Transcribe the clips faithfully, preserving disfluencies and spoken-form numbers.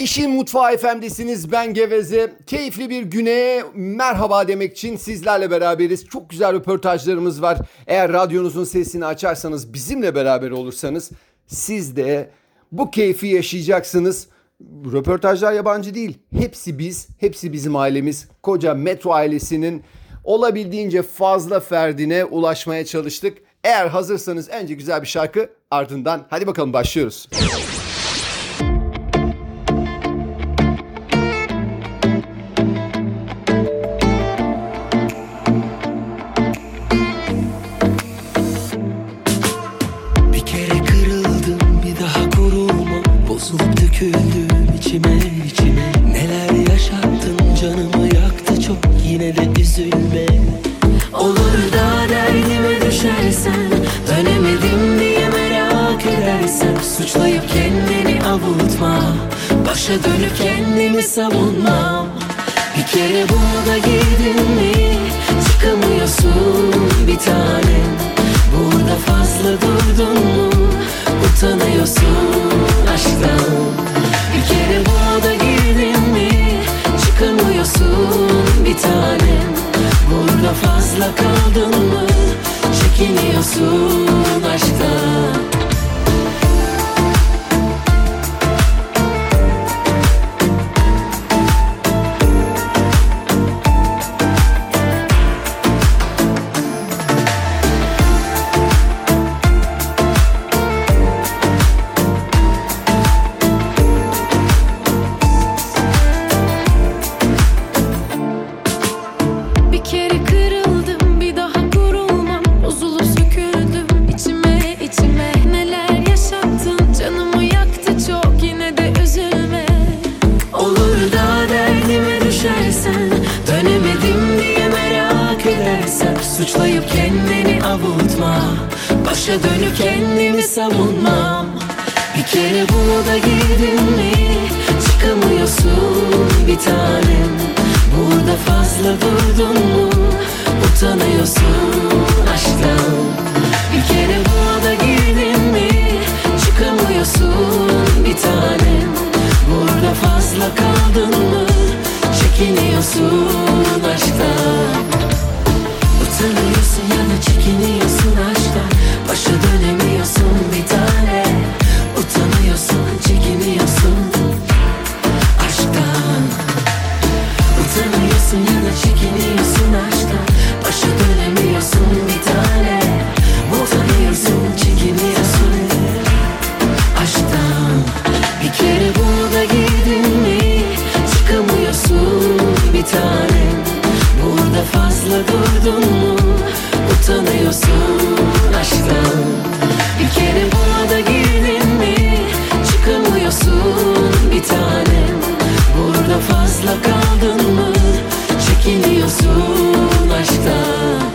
Yeşil Mutfağı F M'desiniz, ben Geveze. Keyifli bir güne merhaba demek için sizlerle beraberiz. Çok güzel röportajlarımız var. Eğer radyonuzun sesini açarsanız, bizimle beraber olursanız siz de bu keyfi yaşayacaksınız. Röportajlar yabancı değil. Hepsi biz, hepsi bizim ailemiz. Koca Metro ailesinin olabildiğince fazla ferdine ulaşmaya çalıştık. Eğer hazırsanız önce güzel bir şarkı, ardından hadi bakalım başlıyoruz. Bozulup döküldüm içime içime. Neler yaşattın, canımı yaktı çok, yine de üzülme. Olur da derdime düşersen, dönemedim diye merak edersen, suçlayıp kendini avutma, başa dönüp kendimi savunmam. Bir kere bunu da girdin mi, çıkamıyorsun bir tanem. Burada fazla durdun mu, utanıyorsun aşktan. Bir kere bu da girdin mi, çıkamıyorsun bir tanem. Burada fazla kaldın mı, çekiniyorsun aşktan. Suçlayıp kendini avutma, başa dönüp kendimi savunmam. Bir kere bunu da girdin mi, çıkamıyorsun bir tanem. Burada fazla durdun mu, utanıyorsun aşktan. Bir kere bunu da girdin mi, çıkamıyorsun bir tanem. Burada fazla kaldın mı, çekiniyorsun aşktan. Utanıyorsun ya da çekiniyorsun aşktan, başa dönemiyorsun bir tane. Utanıyorsun, çekiniyorsun aşktan. Utanıyorsun ya da çekiniyorsun aşktan, başa dönemiyorsun bir tane. Utanıyorsun, çekiniyorsun aşktan. Bir kere bunu da girdin mi, çıkamıyorsun bir tane. Burada fazla durdun mu, utanıyorsun aşktan. Bir kere buna da girdin mi, çıkamıyorsun bir tanem. Burada fazla kaldın mı, çekiniyorsun aşktan.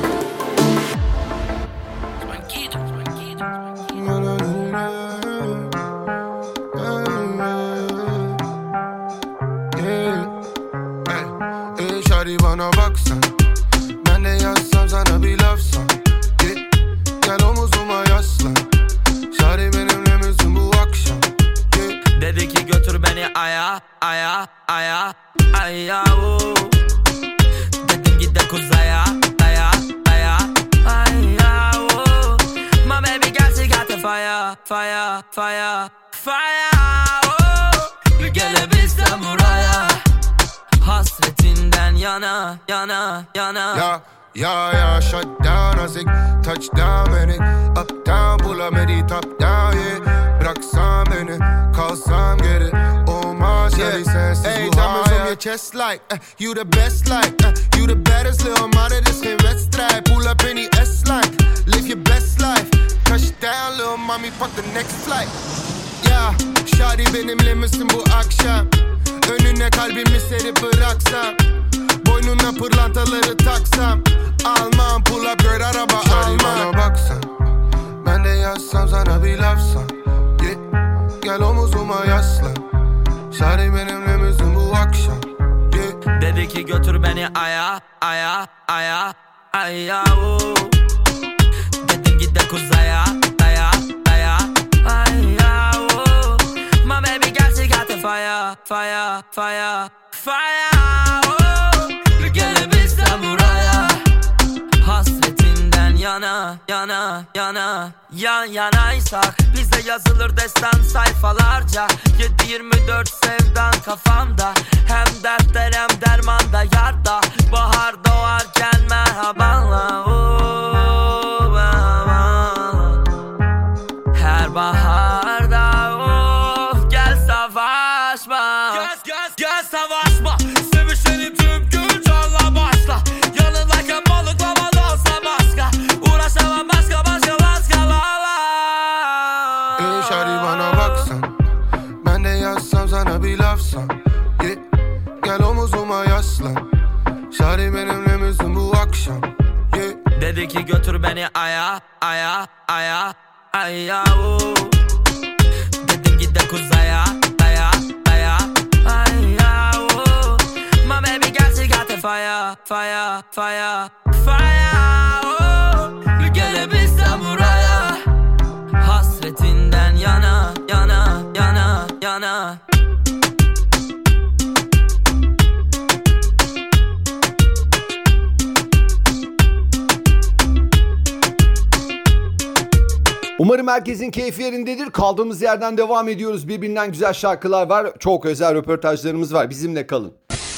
Shawty bana baksan, ben de yazsam sana bir laf san. Gel, gel omuzuma yaslan. Shawty benimle misin bu akşam? Gel. Dedi ki götür beni aya, aya, aya, aya oh. Dedim git de kuzaya, aya, aya, aya oh. My baby girl she got the fire, fire, fire, fire oh. Gelebilsem buraya, hasretinden yana, yana, yana. Ya, ya, ya, shut down azıcık, touchdown beni. Up down, bulamedi top down, yeah. Bıraksan beni, kalsam geri. Olmaz yeah. Hadi sensiz hey, bu hayat. Hey, your chest like, uh, you the best like, uh, you the baddest little mother, this geen wedstrijd. Pull up in die S-line, live your best life. Touchdown, little mommy, fuck the next flight. Ya, shawty benimle misin bu akşam? Önüne kalbimi serip bıraksam, boynuna pırlantaları taksam, almam pull up girl araba almam. Shawty bana baksan, ben de yazsam sana bir laf san. Yeah. Gel omuzuma yaslan. Shawty benimle misin bu akşam? Yeah. Dedi ki götür beni aya, aya, aya, aya oh. Dedim git de kuzaya, aya, aya, aya oh. My baby girl she got the fire, fire, fire, fire. Oh, gel bizden buraya. Hasretinden yana, yana, yana, yan yanaysak bize yazılır destan sayfalarca. Yedi yirmi dört sevdan kafamda. Hem dertler hem dermanda yarda. Bahar doğarken merhabanla. Oh, merhaba. Her baharda oh, gel savaşma. Gel, gel, gel savaşma. Sevişelim tüm gün canla başla. Yanındayken balıklama olsa başka. Uğraşamam başka başka başkalarla. Ey şari bana baksan, ben de yazsam sana bir lafsam. Yeah. Gel omuzuma yaslan. Şari benimle misin bu akşam? Yeah. Dedi ki götür beni aya, aya, aya, aya. Oh. Dedim git de kuzaya, daya, daya, aya. Oh. My baby got she got the fire, fire, fire, fire. Oh. Gel bizden buraya. Hasretinden yana, yana, yana, yana. Umarım herkesin keyfi yerindedir. Kaldığımız yerden devam ediyoruz. Birbirinden güzel şarkılar var. Çok özel röportajlarımız var. Bizimle kalın.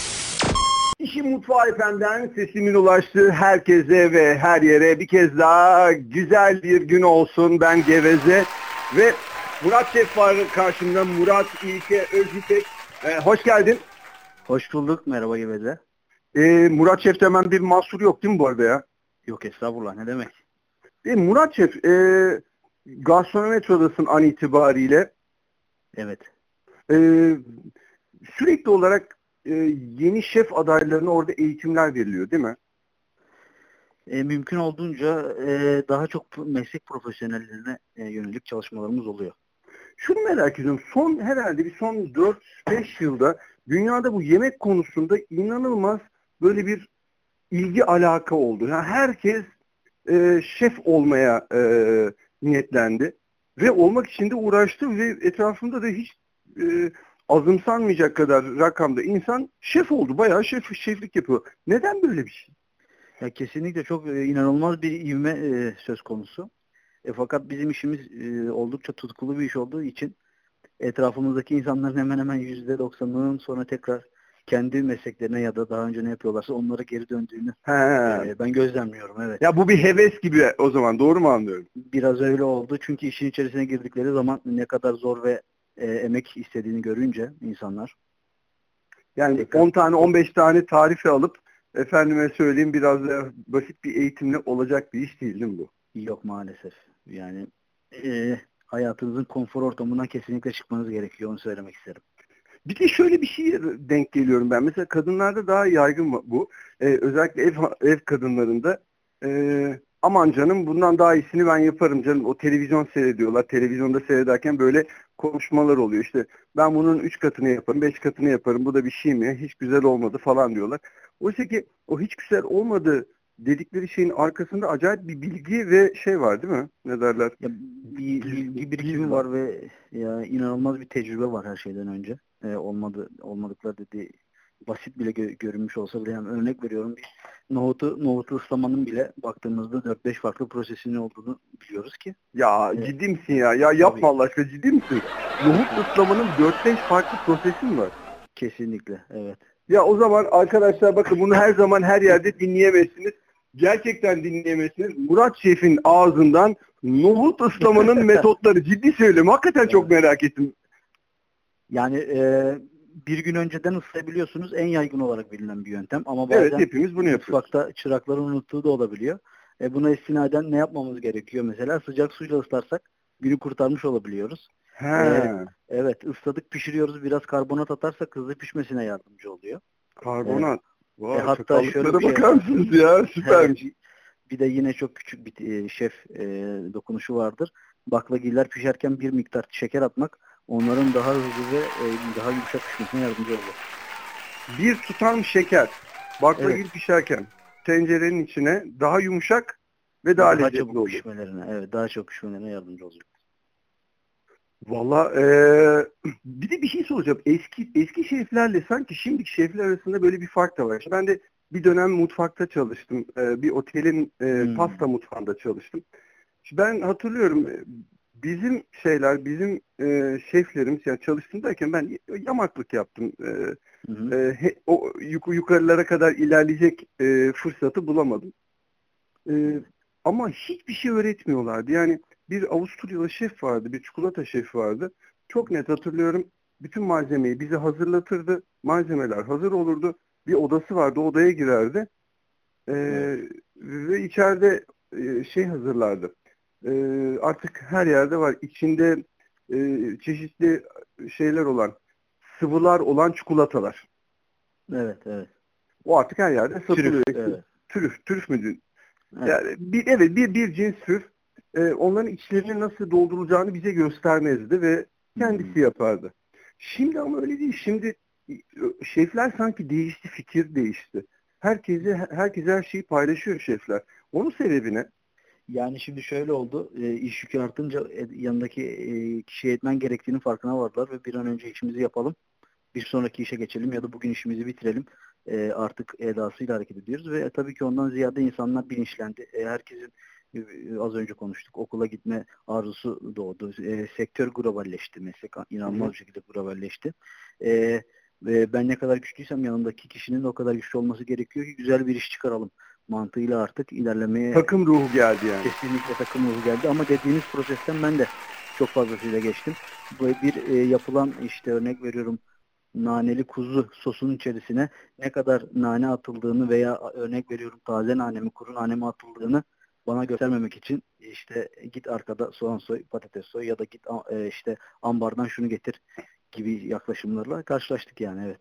İşin Mutfağı F M'den sesimin ulaştığı herkese ve her yere bir kez daha güzel bir gün olsun. Ben Geveze ve Murat Şef var karşımda. Murat İlke Özipek. Ee, hoş geldin. Hoş bulduk. Merhaba Geveze. Ee, Murat Şef'te hemen bir mahsur yok değil mi bu arada ya? Yok estağfurullah, ne demek. Ee, Murat Şef, e, Gastronometrodasın an itibariyle. Evet. Ee, sürekli olarak e, yeni şef adaylarına orada eğitimler veriliyor değil mi? E, mümkün olduğunca e, daha çok meslek profesyonellerine e, yönelik çalışmalarımız oluyor. Şunu merak ediyorum. Son herhalde bir son dört beş yılda dünyada bu yemek konusunda inanılmaz böyle bir ilgi alaka oldu. Yani herkes e, şef olmaya e, niyetlendi ve olmak için de uğraştı ve etrafında da hiç e, azımsanmayacak kadar rakamda insan şef oldu. Bayağı şef şeflik yapıyor. Neden böyle bir şey? Ya kesinlikle çok e, inanılmaz bir ivme e, söz konusu. E, fakat bizim işimiz e, oldukça tutkulu bir iş olduğu için etrafımızdaki insanların hemen hemen yüzde doksanının sonra tekrar kendi mesleklerine ya da daha önce ne yapıyorlarsa onlara geri döndüğünü He. e, ben gözlemliyorum. Evet. Ya bu bir heves gibi o zaman, doğru mu anlıyorum? Biraz öyle oldu. Çünkü işin içerisine girdikleri zaman ne kadar zor ve e, emek istediğini görünce insanlar. Yani Tekrar. on tane on beş tane tarifi alıp efendime söyleyeyim biraz da basit bir eğitimle olacak bir iş değil değil mi bu? Yok maalesef. Yani e, hayatınızın konfor ortamından kesinlikle çıkmanız gerekiyor. Onu söylemek isterim. Bir de şöyle bir şeye denk geliyorum ben. Mesela kadınlarda daha yaygın bu. Ee, özellikle ev ev kadınlarında e, aman canım bundan daha iyisini ben yaparım canım. O televizyon seyrediyorlar. Televizyonda seyrederken böyle konuşmalar oluyor. İşte ben bunun üç katını yaparım, beş katını yaparım. Bu da bir şey mi? Hiç güzel olmadı falan diyorlar. Oysa ki o hiç güzel olmadı dedikleri şeyin arkasında acayip bir bilgi ve şey var değil mi? Ne derler? Ya, bir bilgi birikimi var ve ya inanılmaz bir tecrübe var her şeyden önce. E, olmadı olmadıkları dediği basit bile gö- görünmüş olsa bile, yani örnek veriyorum, bir nohutu nohutu ıslamanın bile baktığımızda dört beş farklı prosesinin olduğunu biliyoruz ki. Ya Evet. ciddi misin ya? Ya yapma Tabii. Allah aşkına, ciddi misin? Nohut ıslamanın dört beş farklı prosesi mi var? Kesinlikle evet. Ya o zaman arkadaşlar bakın, bunu her zaman her yerde dinleyemezsiniz. Gerçekten dinleyemezsiniz. Murat Şef'in ağzından nohut ıslamanın metotları, ciddi söylüyorum. Hakikaten çok merak ettim. Yani e, bir gün önceden ıslayabiliyorsunuz, en yaygın olarak bilinen bir yöntem ama bazen Evet, hepimiz bunu yapıyoruz. mutfakta çırakların unuttuğu da olabiliyor. E, buna istinaden ne yapmamız gerekiyor mesela? Sıcak suyla ıslarsak günü kurtarmış olabiliyoruz. He. Evet. Evet, ısladık pişiriyoruz, biraz karbonat atarsak hızlı pişmesine yardımcı oluyor. Karbonat. Vay, E, hatta çakallıklara şöyle bir şey bakar var. mısınız ya? Süpermiş. Evet, bir de yine çok küçük bir e, şef e, dokunuşu vardır. Baklagiller pişerken bir miktar şeker atmak onların daha hızlı ve e, daha yumuşak pişmesine yardımcı oluyor. Bir tutam şeker baklagil Evet. pişerken tencerenin içine daha yumuşak ve daha, Daha lezzetli çabuk olur. pişmelerine, evet, daha çok pişmelerine yardımcı olacak. Valla eee, bir de bir şey soracağım. Eski eski şeflerle sanki şimdiki şefler arasında böyle bir fark da var. İşte ben de bir dönem mutfakta çalıştım. Eee, bir otelin eee, Hmm. pasta mutfağında çalıştım. Şimdi ben hatırlıyorum e, bizim şeyler, bizim eee, şeflerimiz yani çalıştım derken ben yamaklık yaptım. Eee, Hı hı. eee, he- o yuk- yukarılara kadar ilerleyecek eee, fırsatı bulamadım. Eee, Ama hiçbir şey öğretmiyorlardı. Yani bir Avusturyalı şef vardı, bir çikolata şefi vardı. Çok net hatırlıyorum. Bütün malzemeyi bize hazırlatırdı. Malzemeler hazır olurdu. Bir odası vardı, odaya girerdi. Ee, ve içeride e, şey hazırlardı. Ee, artık her yerde var. İçinde e, çeşitli şeyler olan, sıvılar olan çikolatalar. Evet, evet. O artık her yerde satılıyor. Trüf, evet. Trüf, trüf müydü? Evet. Yani bir, evet bir, bir cins trüf. Ee, onların içlerinin nasıl doldurulacağını bize göstermezdi ve kendisi Hmm. yapardı. Şimdi ama öyle değil. Şimdi e, şefler sanki değişti, fikir değişti. Herkese herkes her şeyi paylaşıyor şefler. Onun sebebi ne? Yani şimdi şöyle oldu. E, iş yükü artınca e, yanındaki e, kişiye etmen gerektiğinin farkına vardılar ve bir an önce işimizi yapalım. Bir sonraki işe geçelim ya da bugün işimizi bitirelim. E, artık edasıyla hareket ediyoruz ve tabii ki ondan ziyade insanlar bilinçlendi. E, herkesin e, az önce konuştuk. Okula gitme arzusu doğdu. E, sektör globalleşti. Meslek inanılmaz bir şekilde globalleşti. E, ve ben ne kadar güçlüysem yanındaki kişinin de o kadar güçlü olması gerekiyor ki güzel bir iş çıkaralım mantığıyla artık ilerlemeye Takım ruhu geldi yani. kesinlikle takım ruhu geldi ama dediğiniz prosesten ben de çok fazlasıyla geçtim. Bu bir e, yapılan işte örnek veriyorum naneli kuzu sosunun içerisine ne kadar nane atıldığını veya örnek veriyorum taze nane mi kuru nane mi atıldığını bana göstermemek için işte git arkada soğan soy, patates soy ya da git e, işte ambardan şunu getir gibi yaklaşımlarla karşılaştık yani evet.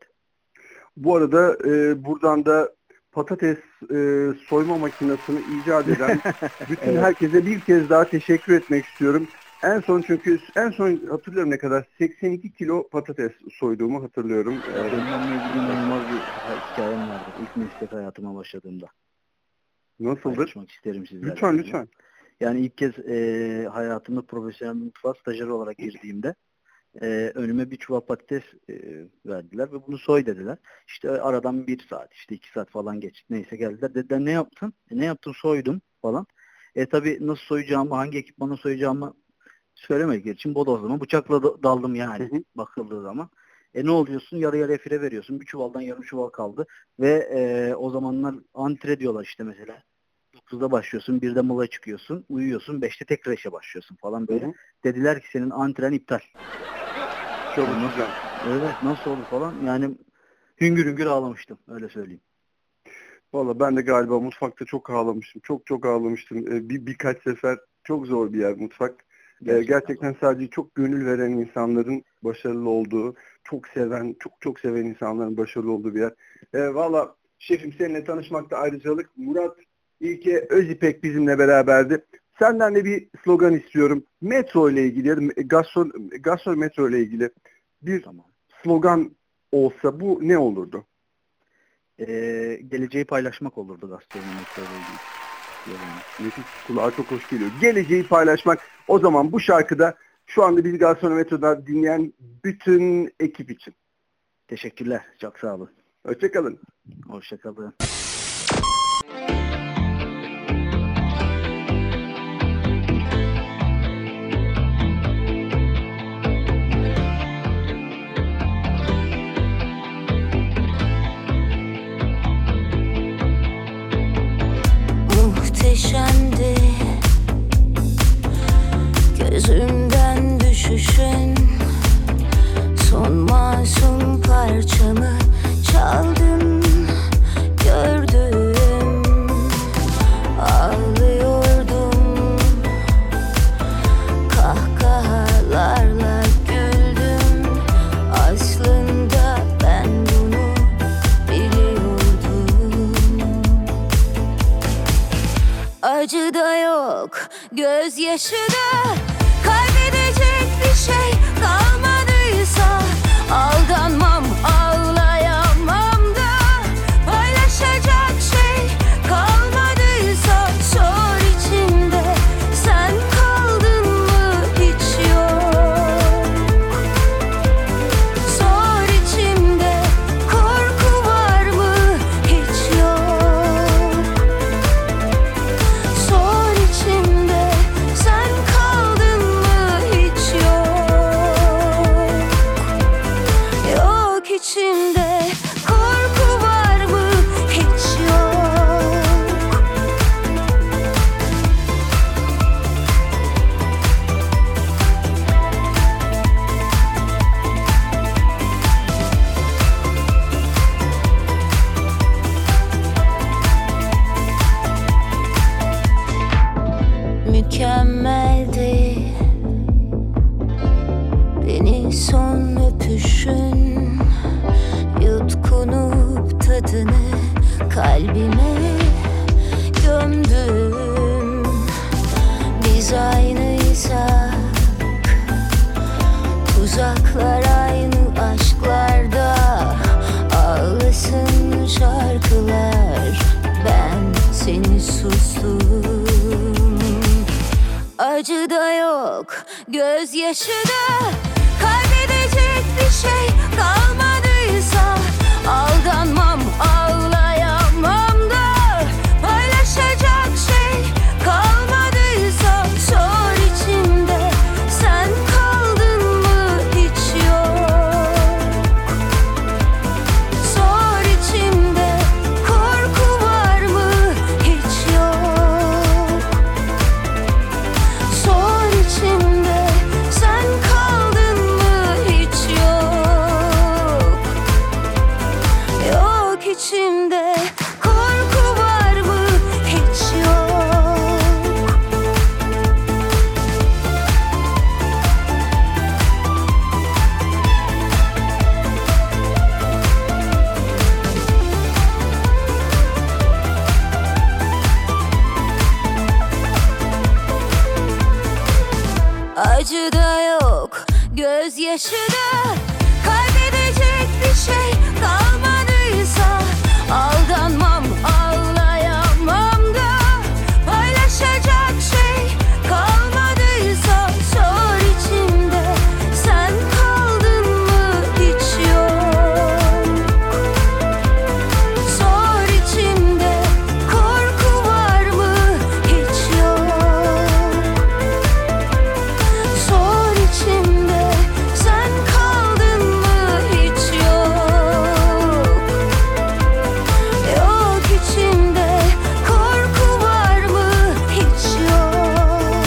Bu arada e, buradan da patates e, soyma makinesini icat eden bütün Evet. herkese bir kez daha teşekkür etmek istiyorum. En son çünkü en son hatırlıyorum ne kadar seksen iki kilo patates soyduğumu hatırlıyorum. Ya Ee, benim onunla ilgili inanılmaz bir hikayem vardı. İlk meslek hayatıma başladığımda. nasıldır? Paylaşmak isterim sizlerle. Lütfen lütfen. Yani ilk kez e, hayatımda profesyonel bir mutfağa stajyer olarak girdiğimde e, önüme bir çuval patates e, verdiler ve bunu soy dediler. İşte aradan bir saat işte iki saat falan geçti. Neyse geldiler. Dediler ne yaptın? E, ne yaptın? Soydum falan. E tabi nasıl soyacağımı, hangi ekipmanla soyacağımı söylemedikleri için bodozlama bıçakla da- daldım yani Hı hı. bakıldığı zaman. E ne oluyorsun? Yarı yarıya fire veriyorsun. Bir çuvaldan yarım çuval kaldı. Ve e, o zamanlar antre diyorlar işte mesela. dokuzda başlıyorsun, birde mola çıkıyorsun, uyuyorsun, beşte tekrar işe başlıyorsun falan böyle. Hı hı. Dediler ki senin antren iptal. Çalışacağım. Evet nasıl olur falan. Yani hüngür hüngür ağlamıştım. Öyle söyleyeyim. Valla ben de galiba mutfakta çok ağlamıştım. Çok çok ağlamıştım. Ee, bir birkaç sefer çok zor bir yer mutfak. Ee, Gerçekten. gerçekten sadece çok gönül veren insanların başarılı olduğu, çok seven, çok çok seven insanların başarılı olduğu bir yer. Ee, Valla şefim seninle tanışmakta ayrıcalık. Murat İlke Özipek bizimle beraberdi. Senden de bir slogan istiyorum. Metro ile ilgili, ya da gastro, gastro metro ile ilgili bir Tamam. slogan olsa bu ne olurdu? Ee, geleceği paylaşmak olurdu gastronomik ilgili. Yani. Nefis, kulağa çok hoş geliyor. Geleceği paylaşmak. O zaman bu şarkıda şu anda bizi Gastronometro'da dinleyen bütün ekip için. Teşekkürler. Çok sağ olun. Hoşçakalın. Hoşçakalın. Muhteşemdi gözümden düşüşün, son masum parçamı çaldın, gördüm, ağlıyordum, kahkahalarla güldüm, aslında ben bunu biliyordum. Acı da yok, gözyaşı da, kaybedecek bir şey kalmadıysa aldanmam, ağlayamam da, paylaşacak şey kalmadıysa sor içinde sen kaldın mı hiç yok. mükemmeldi. Beni son öpüşün, yutkunup tadını kalbime gömdüm. Biz aynıysak tuzaklar aynı aşklarda, ağlasın şarkılar, ben seni sustum. Acı da yok, gözyaşı da, kaybedecek bir şey kalmadıysa aldanmam, ağlayamam da, paylaşacak şey kalmadıysa sor içimde, sen kaldın mı hiç yok. Sor içimde, korku var mı hiç yok. Sor içimde, sen kaldın mı hiç yok. Yok içimde, korku var mı hiç yok. Acı da yok, gözyaşı da, kaybedecek bir şey kalmadıysa aldanmam, ağlayamam da, paylaşacak şey kalmadıysa sor içimde, sen kaldın mı hiç yok. Sor içimde, korku var mı hiç yok. Sor içimde, sen kaldın mı hiç yok. Yok içimde, korku var mı hiç yok.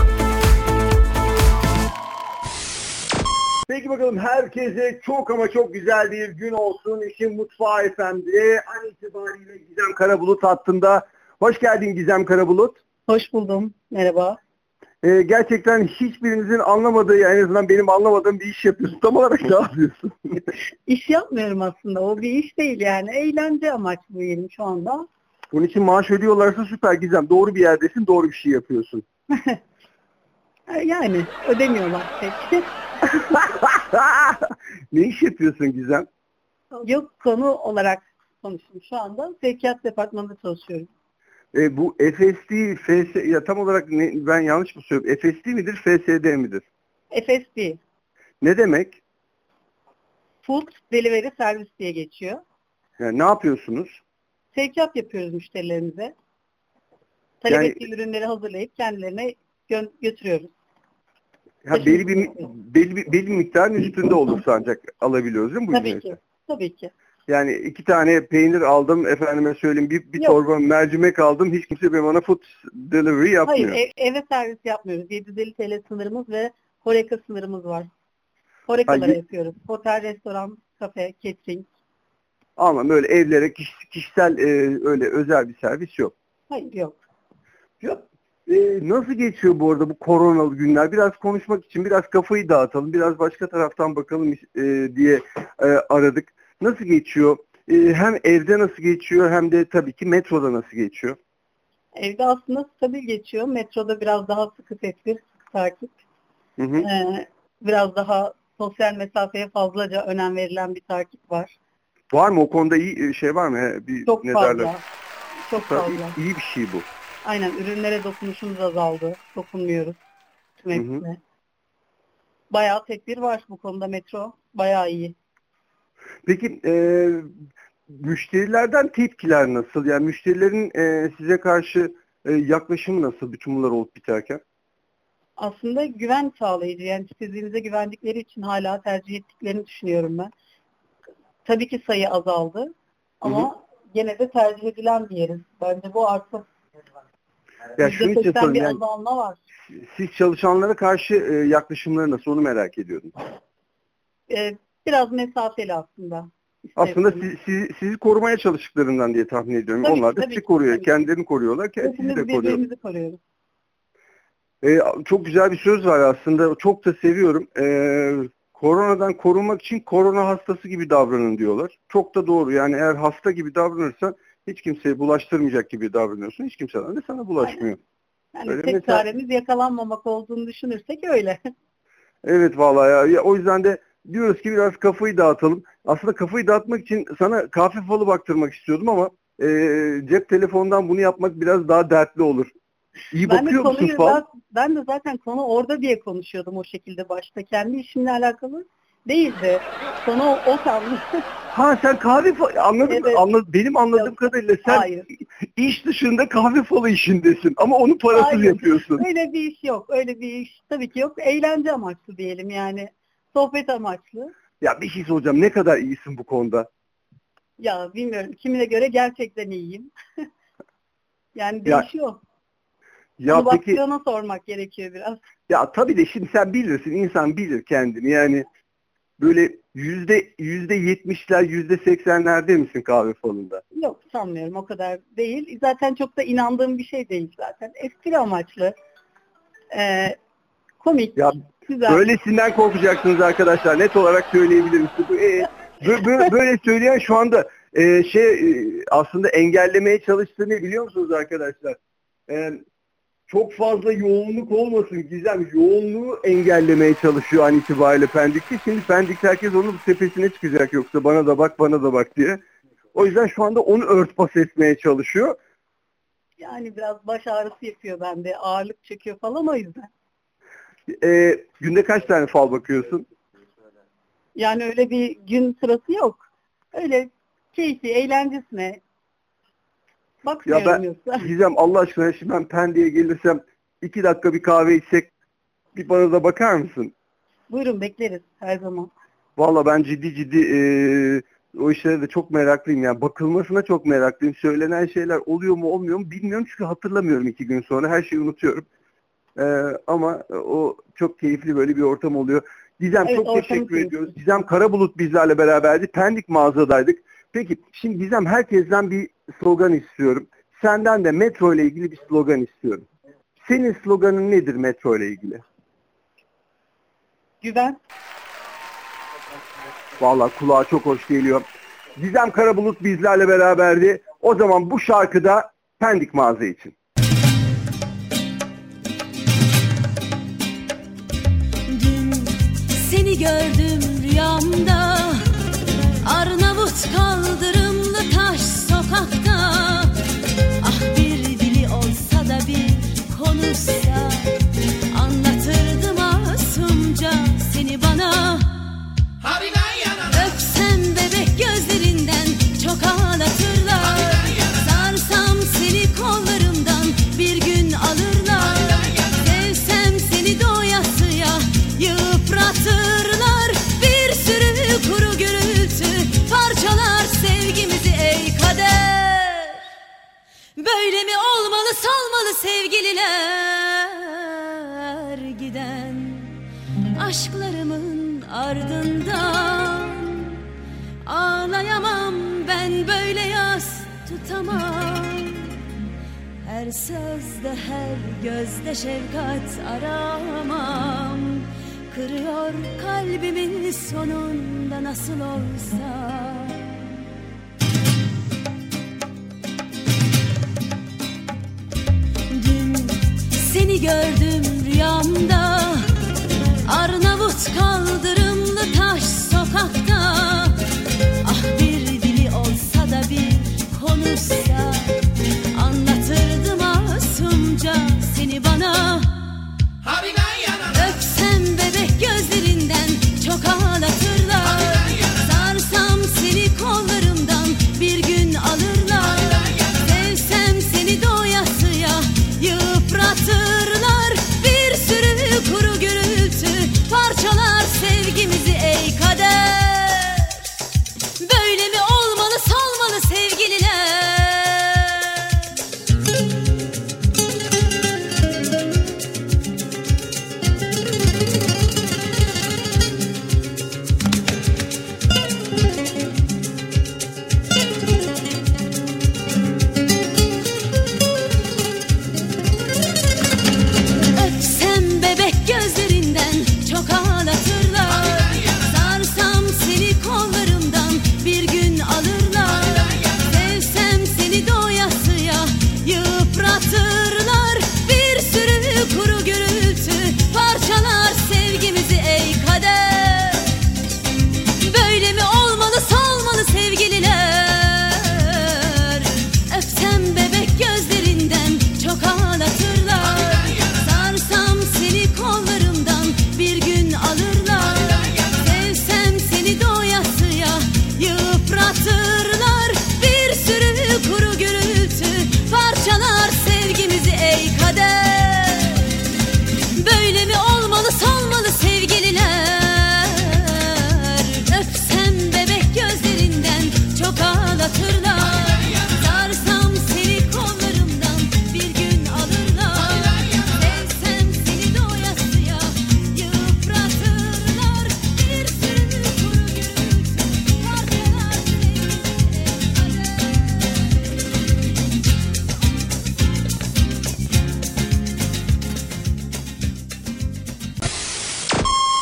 Peki bakalım, herkese çok ama çok güzel bir gün olsun. İşin Mutfağı F M'de an itibariyle Gizem Karabulut hattında. Hoş geldin Gizem Karabulut. Hoş buldum. Merhaba. Ee, gerçekten hiçbirinizin anlamadığı, yani en azından benim anlamadığım bir iş yapıyorsun. Tam olarak ne yapıyorsun? İş yapmıyorum aslında. O bir iş değil yani. Eğlence amaçlı benim şu anda. Bunun için maaş ödüyorlarsa süper Gizem. Doğru bir yerdesin, doğru bir şey yapıyorsun. Yani ödemiyorlar pek. Ne iş yapıyorsun Gizem? Yok, konu olarak konuştum şu anda. Sevkiyat departmanında çalışıyorum. E, bu F S D, F S, ya tam olarak ne, ben yanlış mı söylüyorum? F S D midir, F S D midir? F S D. Ne demek? Food Delivery Service diye geçiyor. Yani ne yapıyorsunuz? Sevkiyat yapıyoruz müşterilerimize. Talep Yani- ettiği ürünleri hazırlayıp kendilerine gö- götürüyoruz. Ha, belli bir belli bir, belli bir miktarın üstünde olursa ancak alabiliyoruz değil mi bu Tabii ürünleri? ki. Tabii ki. Yani iki tane peynir aldım, efendime söyleyeyim, bir, bir Yok. torba mercimek aldım, hiç kimse benim bana food delivery yapmıyor. Hayır, ev- eve servis yapmıyoruz. yedi yüz elli T L sınırımız ve Horeca sınırımız var. Horeca'ları Ha, ye- yapıyoruz. Otel, restoran, kafe, catering. Ama böyle evlere kiş- kişisel e, öyle özel bir servis yok. Hayır, yok. Ya, e, nasıl geçiyor bu arada bu koronalı günler? Biraz konuşmak için biraz kafayı dağıtalım, biraz başka taraftan bakalım e, diye e, aradık. Nasıl geçiyor? E, hem evde nasıl geçiyor hem de tabii ki metroda nasıl geçiyor? Evde aslında stabil geçiyor. Metroda biraz daha sıkı tedbir, sıkı takip. Hı hı. Ee, biraz daha sosyal mesafeye fazlaca önem verilen bir takip var. Var mı o konuda iyi e, şey var mı? He, bir, Çok ne fazla. derler? Çok Tabii, fazla. iyi bir şey bu. Aynen, ürünlere dokunuşumuz azaldı. Dokunmuyoruz tüm Hı hı. hepsine. Bayağı tedbir var bu konuda metro. Bayağı iyi. Peki e, müşterilerden tepkiler nasıl? Yani müşterilerin e, size karşı e, yaklaşımı nasıl bütün bunlar olup biterken? Aslında güven sağlayıcı. Yani istediğinize güvendikleri için hala tercih ettiklerini düşünüyorum ben. Tabii ki sayı azaldı. Ama Hı hı. gene de tercih edilen bir yeriz. Bence bu artı. Ya şunun için yüzde seksen sorayım, bir yani azalma var. siz çalışanlara karşı e, yaklaşımları nasıl, onu merak ediyordum. Ee, biraz mesafeli aslında. Aslında İsterseniz. siz, sizi, sizi korumaya çalıştıklarından diye tahmin ediyorum. Tabii ki, Onlar da tabii sizi ki, koruyor. tabii ki. Kendilerini koruyorlar, sizi Hepimiz de koruyor. birbirimizi koruyoruz. Ee, çok güzel bir söz var aslında. Çok da seviyorum. Ee, koronadan korunmak için korona hastası gibi davranın diyorlar. Çok da doğru. Yani eğer hasta gibi davranırsan hiç kimseye bulaştırmayacak gibi davranıyorsun. Hiç kimseden de sana bulaşmıyor. Yani Öyle tek mesela- çaremiz yakalanmamak olduğunu düşünürsek öyle. Evet vallahi ya. Ya o yüzden de diyoruz ki biraz kafayı dağıtalım. Aslında kafayı dağıtmak için sana kahve falı baktırmak istiyordum ama e, cep telefonundan bunu yapmak biraz daha dertli olur. İyi Ben de bakıyor musun konuyu fal? za- ben de zaten konu orada diye konuşuyordum o şekilde başta. Kendi işimle alakalı değildi. Konu o, o kaldı. Ha sen kahve falı anladım. Evet. Anladım. Benim anladığım Yok. kadarıyla sen Hayır. iş dışında kahve falı işindesin ama onu parasız Hayır. yapıyorsun. Öyle bir iş yok. Öyle bir iş tabii ki yok. Eğlence amaçlı diyelim yani. Sohbet amaçlı. Ya bir şey soracağım. Ne kadar iyisin bu konuda? Ya bilmiyorum. Kimine göre gerçekten iyiyim. Yani Ya- değişiyor. Ya Bunu peki baktığına sormak gerekiyor biraz. ya tabii de şimdi sen bilirsin. İnsan bilir kendini. Yani böyle yüzde yüzde yetmişler, yüzde seksenlerde misin kahve falında? Yok sanmıyorum o kadar değil. Zaten çok da inandığım bir şey değil zaten. Espri amaçlı. Ee, komik. Ya güzel. böylesinden korkacaksınız arkadaşlar. Net olarak söyleyebilirim size. Ee, bö- bö- böyle söyleyen şu anda e, şey e, aslında engellemeye çalıştığı ne biliyor musunuz arkadaşlar? Ee, çok fazla yoğunluk olmasın Gizem. Yoğunluğu engellemeye çalışıyor an itibariyle Pendik'te. Şimdi Pendik'te herkes onun tepesine çıkacak yoksa bana da bak bana da bak diye. O yüzden şu anda onu örtbas etmeye çalışıyor. Yani biraz baş ağrısı yapıyor bende. Ağırlık çekiyor falan o yüzden. Ee, günde kaç tane fal bakıyorsun? Yani öyle bir gün sırası yok. Öyle keyfi, eğlencesine. Bakmıyorum Ya ben yoksa. Gizem Allah aşkına şimdi ben Pendik'e gelirsem iki dakika bir kahve içsek bir bana da bakar mısın? Buyurun bekleriz her zaman. Valla ben ciddi ciddi e, o işlere de çok meraklıyım. Yani bakılmasına çok meraklıyım. Söylenen şeyler oluyor mu olmuyor mu bilmiyorum çünkü hatırlamıyorum iki gün sonra. Her şeyi unutuyorum. E, ama o çok keyifli böyle bir ortam oluyor. Gizem Evet, çok ortamı teşekkür keyifli. ediyoruz. Gizem Karabulut bizlerle beraberdi. Pendik mağazadaydık. Peki şimdi Gizem herkesten bir slogan istiyorum. Senden de metro ile ilgili bir slogan istiyorum. Senin sloganın nedir metro ile ilgili? Güven. Vallahi kulağa çok hoş geliyor. Gizem Karabulut bizlerle beraberdi. O zaman bu şarkıda Pendik mağaza için. Dün seni gördüm rüyamda, Arnavut kaldırımlı taş sokakta. Ah bir dili olsa da bir konuşsa, anlatırdı masumca seni bana. Öpsem bebek gözlerinden çok ağlatırlar. Sarsam seni kollarımdan bir gün alırlar. Sevsem seni doyasıya yıpratırlar. Bir sürü kuru gürültü parçalar sevgimizi ey kader. Böyle mi olmalı salmalı sevgililer giden aşklarımın ardından. Ağlayamam ben böyle yas tutamam. Her sözde her gözde şefkat aramam. Kırıyor kalbimi sonunda nasıl olsa. Dün seni gördüm rüyamda, Arnavut kaldırımlı taş sokakta. Ah bir dili olsa da bir konuşsa, anlatırdı masumca seni bana. Öpsem bebek gözlerinden çok ağlatırlar. Sarsam seni kollarımdan bir gün alırlar. Sevsem seni doyasıya yıpratırlar. Bir sürü kuru gürültü parçalar sevgimizi ey kader. Böyle mi olmalı salmalı sevgililer?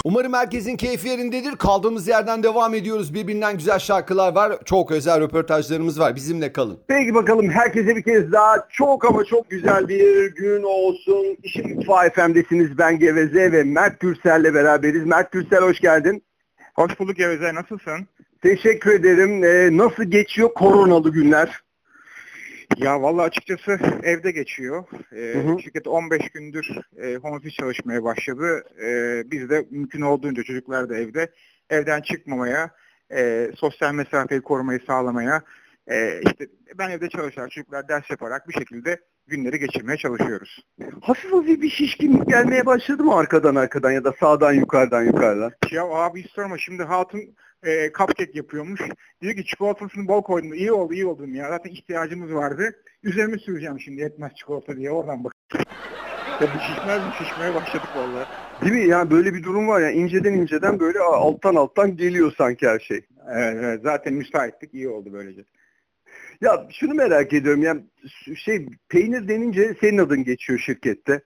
Umarım herkesin keyfi yerindedir. Kaldığımız yerden devam ediyoruz. Birbirinden güzel şarkılar var. Çok özel röportajlarımız var. Bizimle kalın. Peki bakalım herkese bir kez daha çok ama çok güzel bir gün olsun. İşin Mutfağı F M'desiniz. Ben Geveze ve Mert Gürsel'le beraberiz. Mert Gürsel hoş geldin. Hoş bulduk Geveze, nasılsın? Teşekkür ederim. Ee, nasıl geçiyor koronalı günler? Ya vallahi açıkçası evde geçiyor. Ee, Hı hı. Şirket on beş gündür e, home office çalışmaya başladı. Ee, biz de mümkün olduğunca çocuklar da evde. Evden çıkmamaya, e, sosyal mesafeyi korumayı sağlamaya, e, işte ben evde çalışarak, çocuklar ders yaparak bir şekilde günleri geçirmeye çalışıyoruz. Hafif hafif bir şişkinlik gelmeye başladı mı arkadan arkadan ya da sağdan yukarıdan yukarıdan? Ya abi hiç sorma, şimdi hatun e, cupcake yapıyormuş. Diyor ki çikolatasını bol koydum. İyi oldu iyi oldu ya. Zaten ihtiyacımız vardı. Üzerime süreceğim şimdi yetmez çikolata diye oradan bak. Ya bu şişmez mi? Şişmeye başladık vallahi. Değil mi? Yani böyle bir durum var ya, inceden inceden böyle alttan alttan geliyor sanki her şey. Evet, evet zaten müsaitlik iyi oldu böylece. Ya şunu merak ediyorum, yani şey, peynir denince senin adın geçiyor şirkette.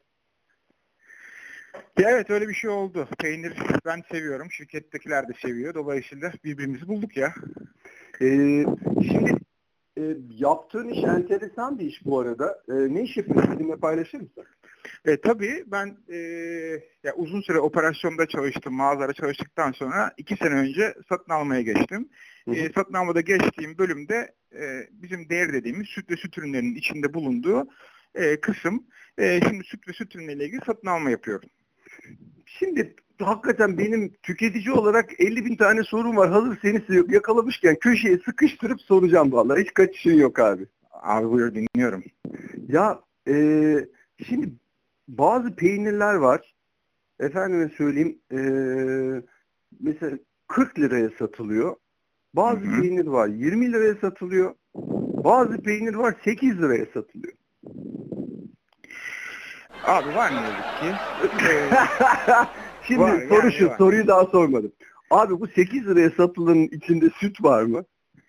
Ya evet öyle bir şey oldu. Peynir ben seviyorum. Şirkettekiler de seviyor. Dolayısıyla birbirimizi bulduk ya. Ee, şimdi e, yaptığın iş enteresan bir iş bu arada. Ee, ne iş yapıyorsun? Benimle paylaşır mısın? E, tabii ben e, ya uzun süre operasyonda çalıştım. Mağazada çalıştıktan sonra iki sene önce satın almaya geçtim. Hı hı. E, satın almada geçtiğim bölümde e, bizim değer dediğimiz süt ve süt ürünlerinin içinde bulunduğu e, kısım. E, şimdi süt ve süt ürünleriyle ilgili satın alma yapıyorum. Şimdi hakikaten benim tüketici olarak elli bin tane sorum var. Hazır seni yakalamışken köşeye sıkıştırıp soracağım vallahi. Hiç kaçışın yok abi. Abi buyur dinliyorum. Ya e, şimdi bazı peynirler var. Efendime söyleyeyim, e, mesela kırk liraya satılıyor. Bazı Hı hı. peynir var yirmi liraya satılıyor. Bazı peynir var sekiz liraya satılıyor. Abi var ne yazık ki. E, Şimdi Var, soru yani şu, var. soruyu daha sormadım. Abi bu sekiz liraya satılanın içinde süt var mı?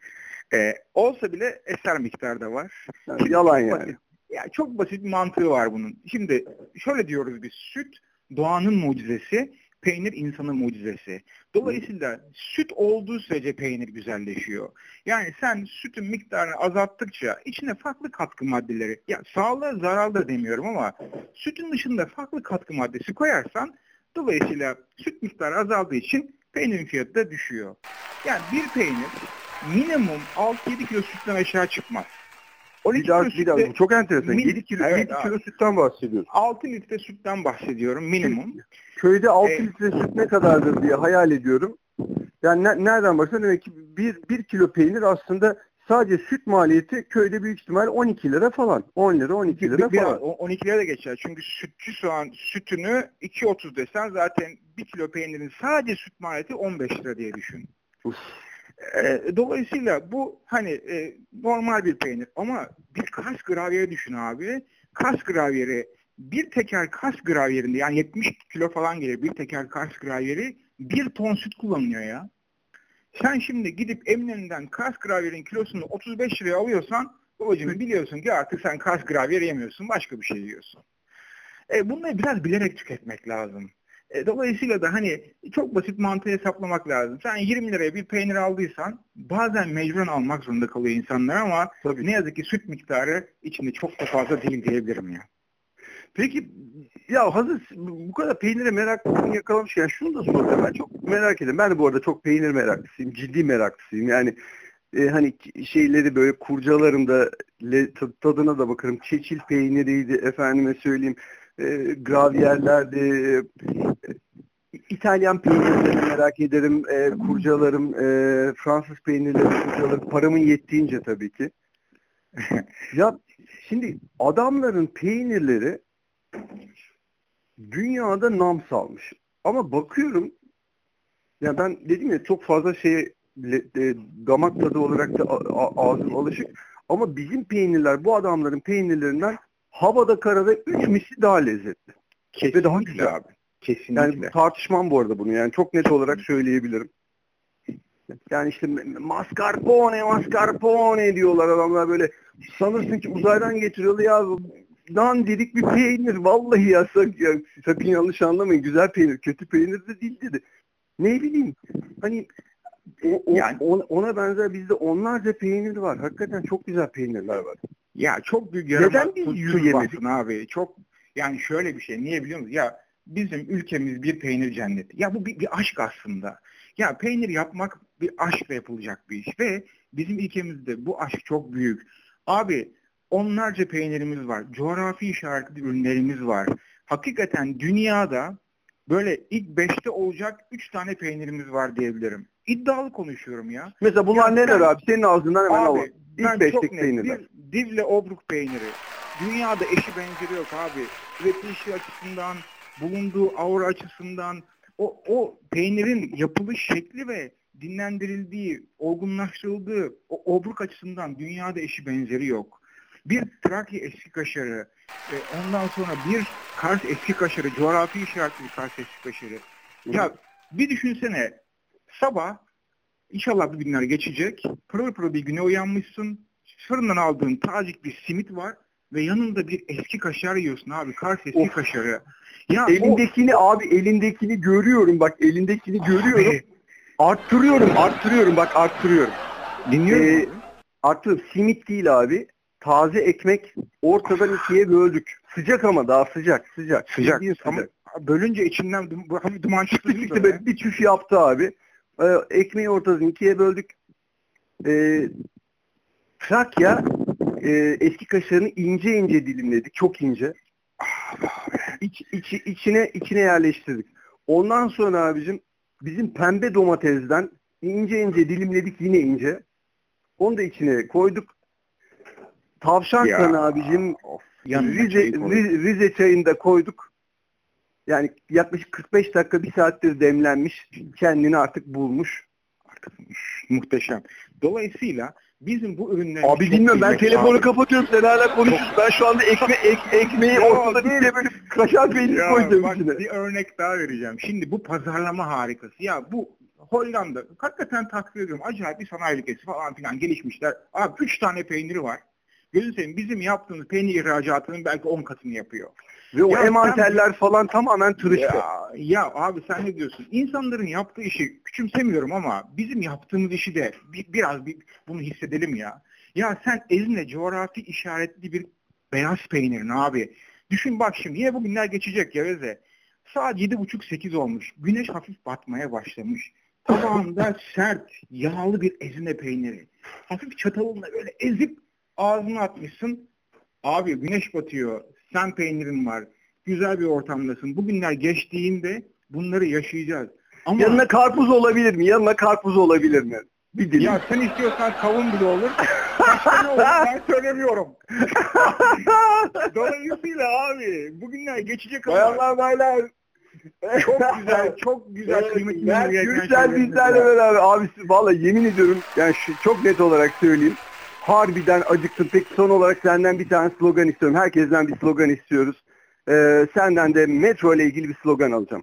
e, olsa bile eser miktarda var. Yani yalan Çok yani. basit. Ya çok basit bir mantığı var bunun. Şimdi şöyle diyoruz biz, süt doğanın mucizesi, peynir insanın mucizesi. Dolayısıyla süt olduğu sürece peynir güzelleşiyor. Yani sen sütün miktarını azalttıkça içine farklı katkı maddeleri, ya sağlığa zarar da demiyorum ama sütün dışında farklı katkı maddesi koyarsan dolayısıyla süt miktarı azaldığı için peynirin fiyatı da düşüyor. Yani bir peynir minimum altı yedi kilo sütten aşağı çıkmaz. on iki Bir daha, kilo bir daha, sütte bu çok enteresan. min- yedi kilo, Evet yedi abi. kilo sütten bahsediyoruz. altı litre sütten bahsediyorum minimum. Köyde altı Evet. litre süt ne kadardır diye hayal ediyorum. Yani ne- nereden baksan demek ki bir, bir kilo peynir aslında sadece süt maliyeti köyde büyük ihtimal on iki lira falan. on lira on iki lira Bir- bir- falan. o- on iki lira da geçer. Çünkü sütçü soğan sütünü iki otuz desen zaten bir kilo peynirin sadece süt maliyeti on beş lira diye düşün. Uf. E, dolayısıyla bu hani e, normal bir peynir ama bir Kars gravyeri düşün abi. Kars gravyeri bir teker Kars gravyerinde yani yetmiş kilo falan gelir bir teker Kars gravyeri bir ton süt kullanıyor ya. Sen şimdi gidip Eminönü'nden Kars gravyerin kilosunu otuz beş liraya alıyorsan babacığım biliyorsun ki artık sen Kars gravyeri yemiyorsun, başka bir şey yiyorsun. E, bunları biraz bilerek tüketmek lazım. E, dolayısıyla da hani çok basit mantığı hesaplamak lazım. Sen yirmi liraya bir peynir aldıysan bazen mecburen almak zorunda kalıyor insanlar ama Tabii. ne yazık ki süt miktarı içinde çok da fazla değil diyebilirim ya. Peki ya hazır bu kadar peynire meraklısını yakalamışken şunu da soracağım. Ben çok merak ediyorum. Ben de bu arada çok peynir meraklısıyım. Ciddi meraklısıyım. Yani e, hani şeyleri böyle kurcalarım da le, tadına da bakarım. Çeçil peyniriydi efendime söyleyeyim. E, gravyerlerdi. E, İtalyan peynirlerini merak ederim. E, kurcalarım. E, Fransız peynirleri kurcalarım. Paramın yettiğince tabii ki. Ya şimdi adamların peynirleri dünyada nam salmış. Ama bakıyorum, ya ben dedim ya çok fazla şeye le- e, damak tadı olarak da a- a- ağzım alışık. Ama bizim peynirler bu adamların peynirlerinden havada karada üç misli daha lezzetli. Ve daha Kesinlikle güzel. abi. Kesinlikle. Yani tartışmam bu arada bunu. Yani çok net olarak söyleyebilirim. Yani işte mascarpone, mascarpone diyorlar adamlar böyle. Sanırsın ki uzaydan getiriyorlar ya, dandirik bir peynir. Vallahi ya, sak, ya sakın yanlış anlamayın. Güzel peynir, kötü peynir de değil dedi. Ne bileyim hani o, o, Yani- ona, ona benzer bizde onlarca peynir var. Hakikaten çok güzel peynirler var. Ya çok büyük Neden yarama biz tu- yüz tuz yemedik? bastın abi. Çok yani şöyle bir şey. Niye biliyor musun? Ya bizim ülkemiz bir peynir cenneti. Ya bu bir, bir aşk aslında. Ya peynir yapmak bir aşkla yapılacak bir iş ve bizim ülkemizde bu aşk çok büyük. Abi onlarca peynirimiz var. Coğrafi işaretli ürünlerimiz var. Hakikaten dünyada böyle ilk beşte olacak üç tane peynirimiz var diyebilirim. İddialı konuşuyorum ya. Mesela bunlar Ya neler ben- abi? Senin ağzından hemen alalım. Abi İlk ben beşlik çok net. peynirler. Bir, Divle Obruk peyniri. Dünyada eşi benzeri yok abi. Üretilişi açısından, bulunduğu aura açısından o, o peynirin yapılış şekli ve dinlendirildiği, olgunlaştırıldığı o obruk açısından dünyada eşi benzeri yok. Bir Trakya eski kaşarı, e, ondan sonra bir Kars eski kaşarı, coğrafi işaretli bir Kars eski kaşarı. Ya bir düşünsene, sabah İnşallah bu günler geçecek. Pırıl pırıl bir güne uyanmışsın. Fırından aldığın tacik bir simit var ve yanında bir eski kaşar yiyorsun abi. Kars eski Of. kaşarı. Ya Elindekini abi elindekini görüyorum bak elindekini görüyorum. Abi. Arttırıyorum arttırıyorum bak arttırıyorum. o, dinliyorum Ee, abi. Arttırıyorum. Simit değil abi. Taze ekmek ortadan ikiye böldük. Sıcak ama daha sıcak sıcak. Sıcak. Bildiğin Ama bölünce içinden dum- bu hafif duman çıktı değil mi İşte böyle? böyle bir çüş yaptı abi. Ee, ekmeği ortadan ikiye böldük. Ee, Trakya e, eski kaşarını ince ince dilimledik. Çok ince. İç, içi, içine içine yerleştirdik. Ondan sonra abicim bizim pembe domatesden ince ince dilimledik yine ince. Onu da içine koyduk. Tavşan Ya, kanı abicim Of, yanına Rize, çayı koy. Rize, Rize çayını da koyduk. Yani yaklaşık kırk beş dakika bir saattir demlenmiş. Kendini artık bulmuş. Artık muhteşem. Dolayısıyla bizim bu ürünler Abi bilmiyorum ben telefonu kapatıyorum sen hala konuşuyorsun. Ben şu anda ekme, ek, ekmeği Ya, ortadan dur. ikiye bölüp kaşar peyniri Ya koydum bak içine. bir örnek daha vereceğim. Şimdi bu pazarlama harikası. Ya bu Hollanda hakikaten takdir ediyorum. Acayip bir sanayi ülkesi falan filan gelişmişler. Abi üç tane peyniri var. Gözün seveyim bizim yaptığımız peynir ihracatının belki on katını yapıyor. Ve o Ya emanteller falan tamamen tırıştı. Ya, ya abi sen ne diyorsun? İnsanların yaptığı işi küçümsemiyorum ama bizim yaptığımız işi de bir, biraz bir, bunu hissedelim ya. Ya sen elinle coğrafi işaretli bir beyaz peynirin abi. Düşün bak şimdi yine bugünler geçecek Geveze. Saat yedi buçuk sekiz olmuş. Güneş hafif batmaya başlamış. Tabağında sert, yağlı bir ezine peyniri. Hafif çatalınla böyle ezip ağzına atmışsın. Abi güneş batıyor. Sen peynirin var. Güzel bir ortamdasın. Bugünler geçtiğinde bunları yaşayacağız. Ama Yanına karpuz olabilir mi? Yanına karpuz olabilir mi? Bir dilim. ya sen istiyorsan kavun bile olur. Başka ne olur ben söylemiyorum. Dolayısıyla abi bugünler geçecek ama Bayanlar baylar. çok güzel, çok güzel kıymetli Ben gereken Gürsel şeylerimiz bizlerle var. beraber. Abi valla yemin ediyorum yani şu, çok net olarak söyleyeyim. Harbiden acıktım. Peki son olarak senden bir tane slogan istiyorum. Herkesten bir slogan istiyoruz. Ee, senden de metro ile ilgili bir slogan alacağım.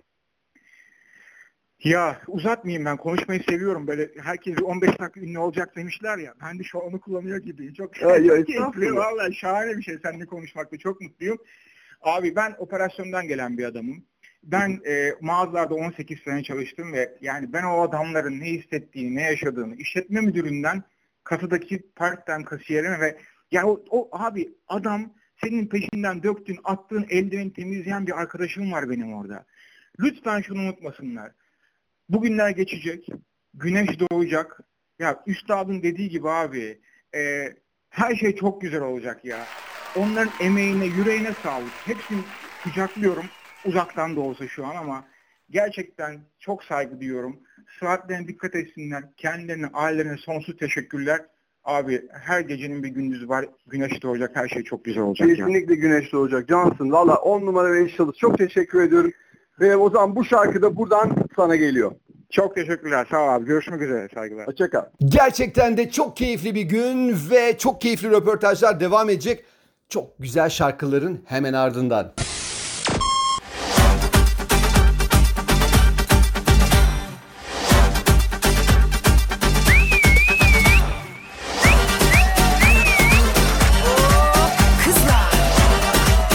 Ya uzatmayayım ben konuşmayı seviyorum böyle herkes bir on beş dakika ünlü olacak demişler ya ben de şu an onu kullanıyor gibiyim çok, Ay, ay, çok keyifli estağfurullah. vallahi şahane bir şey seninle konuşmakta çok mutluyum. Abi ben operasyondan gelen bir adamım. Ben e, mağazalarda on sekiz sene çalıştım ve yani ben o adamların ne hissettiğini, ne yaşadığını, işletme müdüründen kasadaki part-time kasiyerine ve ya o, o abi adam senin peşinden döktüğün, attığın eldiveni temizleyen bir arkadaşım var benim orada. Lütfen şunu unutmasınlar. Bugünler geçecek, güneş doğacak. Ya üstadın dediği gibi abi, e, her şey çok güzel olacak ya. Onların emeğine, yüreğine sağlık. Hepsini kucaklıyorum uzaktan da olsa şu an ama gerçekten çok saygı duyuyorum. Saatlerine dikkat etsinler. Kendilerine, ailelerine sonsuz teşekkürler. Abi her gecenin bir gündüzü var. Güneş doğacak. Her şey çok güzel olacak ya. Kesinlikle güneş doğacak. Cansın. Valla on numara beş yıldız. Çok teşekkür ediyorum. Ve o zaman bu şarkı da buradan sana geliyor. Çok teşekkürler. Sağ ol abi. Görüşmek üzere. Saygılar. Hoşça kal. Gerçekten de çok keyifli bir gün ve çok keyifli röportajlar devam edecek. Çok güzel şarkıların hemen ardından. Kızlar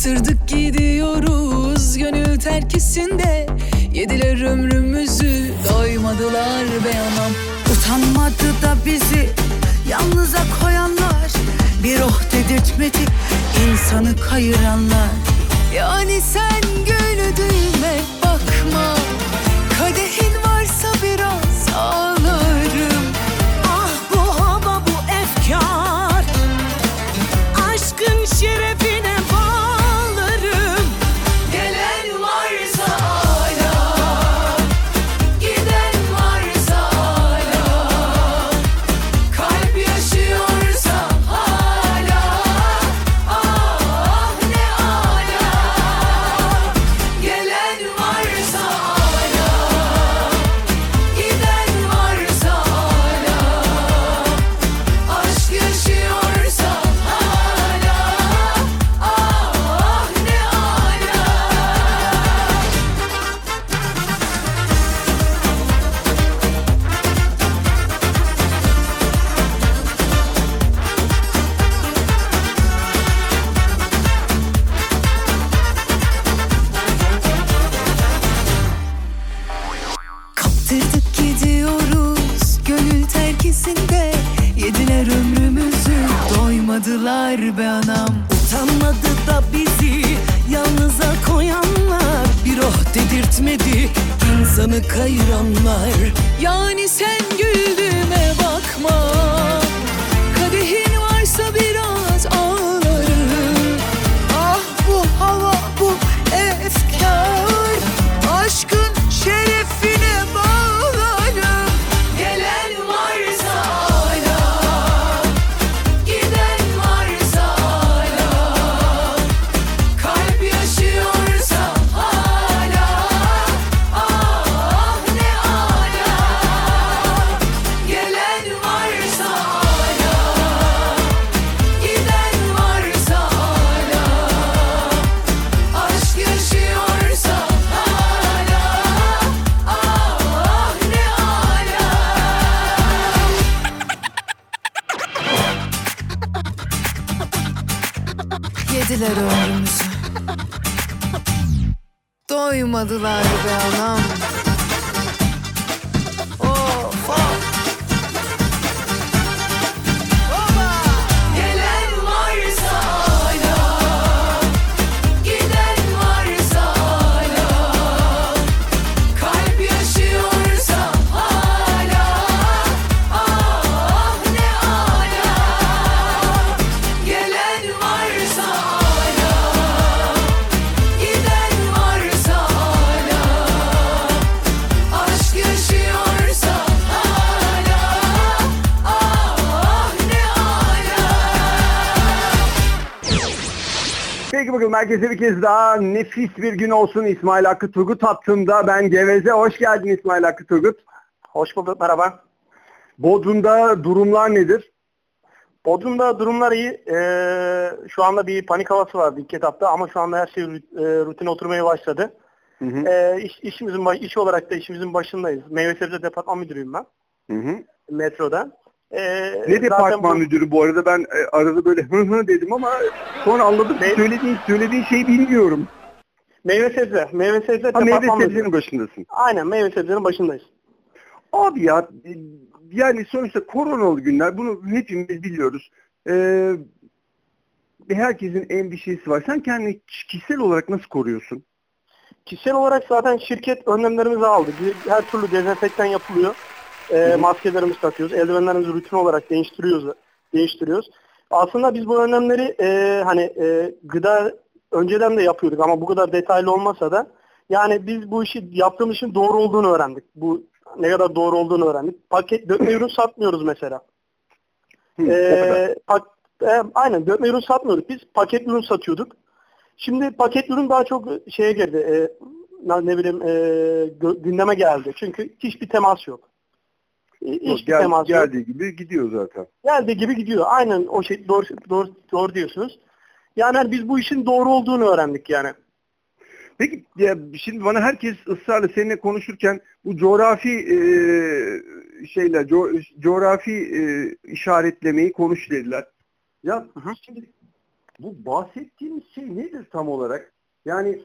Kaptırdık gidiyoruz gönül terkisinde. Yediler ömrümüzü, doymadılar be anam. Utanmadı da bizi yalnıza koyanlar, bir oh dedirtmedi insanı kayıranlar. Yani sen güldüğüme bakma, kadehin varsa biraz ağlarım. Ah bu hava bu efkar, aşkın şerefine bağlarım. Gelen varsa hala, giden varsa hala, kalp yaşıyorsa hala, ah ne ala. Gelen varsa hala, giden varsa hala, aşk yaşıyorsa hala, ah ne ala. Kaptırdık gidiyoruz gönül terkisinde. Yediler ömrümüzü, doymadılar be anam. Utanmadı da bizi yalnıza koyanlar, bir oh dedirtmedi insanı kayıranlar. Yani sen güldüğüme bakma, kadehin varsa biraz ağlarım. Ah bu hava bu efkar, aşkın şerefine bağlarım. Gelen varsa hala, giden varsa hala, kalp yaşıyorsa hala, ah ne ala. Gelen varsa hala, giden varsa hala, aşk yaşıyorsa hala, ah ne ala. Yediler ömrümüzü, doymadılar be anam. Of of. Gelen varsa hala, giden varsa hala, kalp yaşıyorsa hala, ah ne ala. Gelen varsa hala, giden varsa hala, aşk yaşıyorsa hala, ah ne ala. Peki bakalım herkese bir kez daha nefis bir gün olsun. İsmail Hakkı Turgut hattında. Ben Geveze. Hoş geldin İsmail Hakkı Turgut. Hoş bulduk, merhaba. Bodrum'da durumlar nedir? Bodrum'da durumlar iyi. Ee, şu anda bir panik havası vardı ilk etapta ama şu anda her şey rut- e, rutine oturmaya başladı. Hı hı. Ee, iş, işimizin baş- iş olarak da işimizin başındayız. Meyve sebze departman müdürüyüm ben Hı hı. metroda. Ee, Ne zaten departman bu- müdürü bu arada? Ben e, arada böyle hı hı dedim ama sonra anladım ki Ne? söylediğin, söylediğin şeyi bilmiyorum. Meyve sebze, meyve sebze Ha, meyve departman müdürü. sebzenin başındasın. Aynen, meyve sebzenin başındayız. Abi ya e, yani sonuçta koronalı günler, bunu hepimiz biliyoruz. Ee, herkesin endişesi var. Sen kendini kişisel olarak nasıl koruyorsun? Kişisel olarak zaten şirket önlemlerimizi aldı. Bir- Her türlü dezenfektan yapılıyor. Ee, maskelerimizi takıyoruz. Eldivenlerimizi rutin olarak değiştiriyoruz. değiştiriyoruz. Aslında biz bu önlemleri e, hani e, gıda önceden de yapıyorduk ama bu kadar detaylı olmasa da yani biz bu işi yaptığımız işin doğru olduğunu öğrendik. Bu ne kadar doğru olduğunu öğrendik. Paket dökme ürün satmıyoruz mesela. Hı, o kadar. Ee, pak- e, aynen dökme ürün satmıyorduk. Biz paket ürün satıyorduk. Şimdi paket ürün daha çok şeye girdi. E, ne ne bileyim e, gö- gündeme geldi. Çünkü hiçbir temas yok. E, Yok, Hiçbir gel- temas yok. geldiği gibi gidiyor zaten. Geldiği gibi gidiyor. Aynen o şey doğru doğru doğru diyorsunuz. Yani hani biz bu işin doğru olduğunu öğrendik yani. Peki ya şimdi bana herkes ısrarla seninle konuşurken bu coğrafi e, şeyler, co- coğrafi e, işaretlemeyi konuş dediler. Ya Hı hı. şimdi Bu bahsettiğimiz şey nedir tam olarak? Yani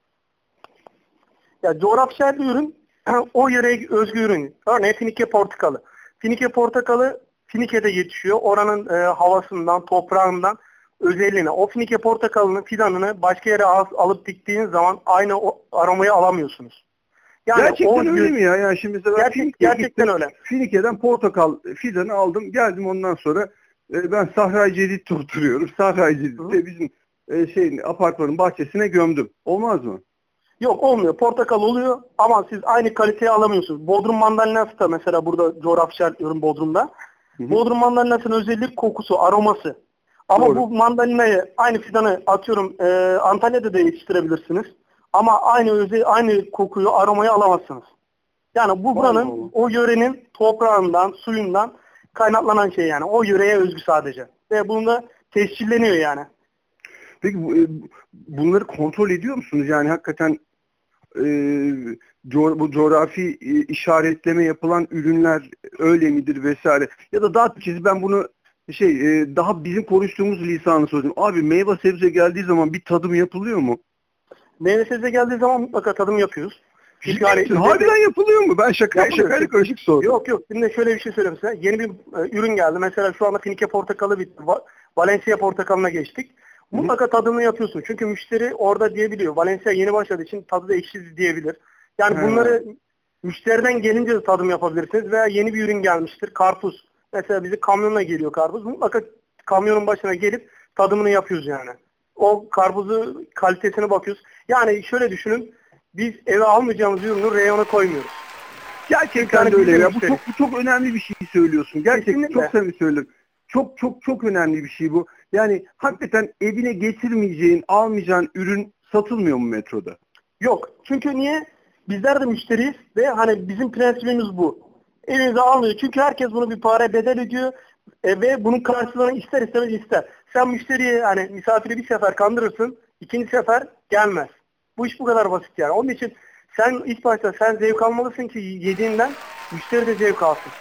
Ya coğrafyasal bir ürün, o yöreye özgü ürün. Örneğin Finike portakalı. Finike portakalı Finike'de yetişiyor. Oranın e, havasından, toprağından özelliğine. O Finike portakalının fidanını başka yere al, alıp diktiğiniz zaman aynı o aromayı alamıyorsunuz. Yani gerçekten o, öyle mi ya? Yani şimdi mesela Gerçek, Finike'ye gerçekten gittim, öyle. Finike'den portakal fidanı aldım. Geldim ondan sonra e, ben Sahra-i Cedid'de oturuyorum. Sahra-i Cedid'de bizim e, şeyin apartmanın bahçesine gömdüm. Olmaz mı? Yok olmuyor. Portakal oluyor ama siz aynı kaliteyi alamıyorsunuz. Bodrum mandalinası da mesela burada coğrafyasal ürün Bodrum'da. Hı hı. Bodrum mandalinasının özelliği kokusu, aroması. Ama Doğru. bu mandalinayı, aynı fidanı atıyorum e, Antalya'da da yetiştirebilirsiniz. Ama aynı özel, aynı kokuyu, aromayı alamazsınız. Yani bu buranın, Allah Allah. o yörenin toprağından, suyundan kaynaklanan şey yani. O yöreye özgü sadece. Ve bunu da tescilleniyor yani. Peki bu, e, bunları kontrol ediyor musunuz? Yani hakikaten e, co- bu coğrafi e, işaretleme yapılan ürünler öyle midir vesaire? Ya da daha çiz ben bunu şey e, daha bizim konuştuğumuz lisanı sorayım. Abi meyve sebze geldiği zaman bir tadım yapılıyor mu? Meyve sebze geldiği zaman mutlaka tadım yapıyoruz. Çünkü hani- Ciddi misin? Harbiden yapılıyor mu? Ben şaka Yapılıyor. şakayla karışık sordum. Yok yok. Şimdi şöyle bir şey söyleyeyim size. Yeni bir e, ürün geldi. Mesela şu anda Finike portakalı bitti. Va- Valencia portakalına geçtik. Mutlaka tadımını yapıyorsun. Çünkü müşteri orada diyebiliyor. Valencia yeni başladığı için tadı da ekşi diyebilir. Yani He. bunları müşteriden gelince de tadım yapabilirsiniz. Veya yeni bir ürün gelmiştir. Karpuz. Mesela bize kamyonla geliyor karpuz. Mutlaka kamyonun başına gelip tadımını yapıyoruz yani. O karpuzu kalitesine bakıyoruz. Yani şöyle düşünün. Biz eve almayacağımız ürünü reyona koymuyoruz. Gerçekten Yani de öyle bizim ya. Bu müşteri. çok, bu çok önemli bir şey söylüyorsun. Gerçekten Kesinlikle. çok samimi söylüyorum. Çok çok çok önemli bir şey bu. Yani hakikaten evine getirmeyeceğin, almayacağın ürün satılmıyor mu metroda? Yok. Çünkü niye? Bizler de müşteriyiz ve hani bizim prensibimiz bu. Evinize almıyor. Çünkü herkes bunu bir para bedel ödüyor e, ve bunun karşılığını ister istemez ister. Sen müşteriyi hani misafiri bir sefer kandırırsın, ikinci sefer gelmez. Bu iş bu kadar basit yani. Onun için sen ilk başta sen zevk almalısın ki yediğinden müşteri de zevk alsın.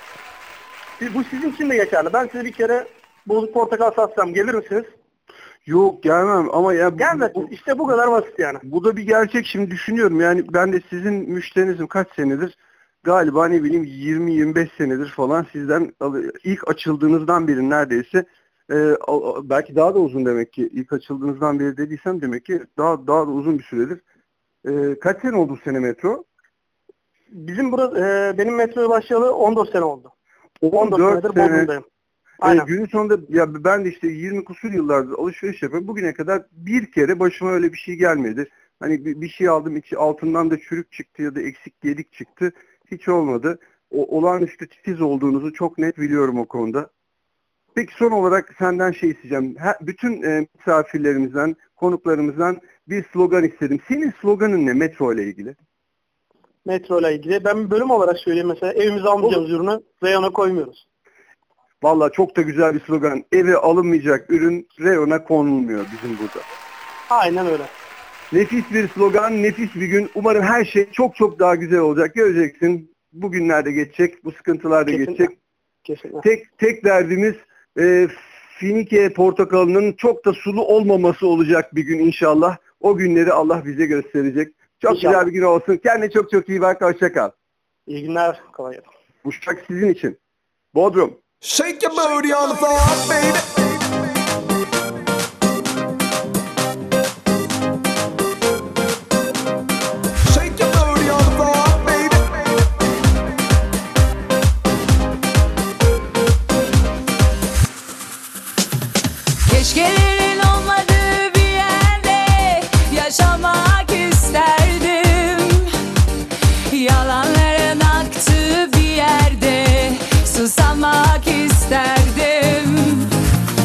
Bu sizin için de geçerli. Ben size bir kere bozuk portakal satsam gelir misiniz? Yok gelmem ama ya bu, Gelmezsiniz. bu, İşte bu kadar basit yani. bu da bir gerçek. Şimdi düşünüyorum yani ben de sizin müşterinizim kaç senedir? Galiba ne bileyim yirmi yirmi beş senedir falan sizden al- ilk açıldığınızdan beri neredeyse e, al- al- belki daha da uzun demek ki ilk açıldığınızdan beri dediysem demek ki daha daha da uzun bir süredir. E, kaç sene oldu bu sene metro? Bizim burada e, benim metroya başlayalı on dört sene oldu. on dört on dört senedir sene. Bodrum'dayım. E, Aynen. günün sonunda ya ben de işte yirmi kusur yıllardır alışveriş yapıyorum. Bugüne kadar bir kere başıma öyle bir şey gelmedi. Hani bir, bir şey aldım içi altından da çürük çıktı ya da eksik gedik çıktı. Hiç olmadı. O, olağanüstü titiz olduğunuzu çok net biliyorum o konuda. Peki son olarak senden şey isteyeceğim. Her, bütün e, misafirlerimizden, konuklarımızdan bir slogan istedim. Senin sloganın ne metro ile ilgili? Metro ile ilgili. Ben bir bölüm olarak söyleyeyim mesela. Evimize almayacağımız ürünü reyona koymuyoruz. Vallahi çok da güzel bir slogan. Eve alınmayacak ürün reyona konulmuyor bizim burada. Aynen öyle. Nefis bir slogan, nefis bir gün. Umarım her şey çok çok daha güzel olacak. Göreceksin. Bu günler de geçecek, bu sıkıntılar da Kesinlikle. geçecek. Kesinlikle. Tek tek derdimiz e, Finike portakalının çok da sulu olmaması olacak bir gün inşallah. O günleri Allah bize gösterecek. Çok İnşallah. güzel bir gün olsun. Kendine çok çok iyi bak. Hoşça kal. İyi günler. Kolay gelsin. Bu şarkı sizin için. Bodrum. Shake your booty on the floor, baby. Shake your booty on the floor, baby. Keşkelerin olmadığı bir yerde yaşamak isterdim. Yalanların aktığı bir yerde susamak isterdim.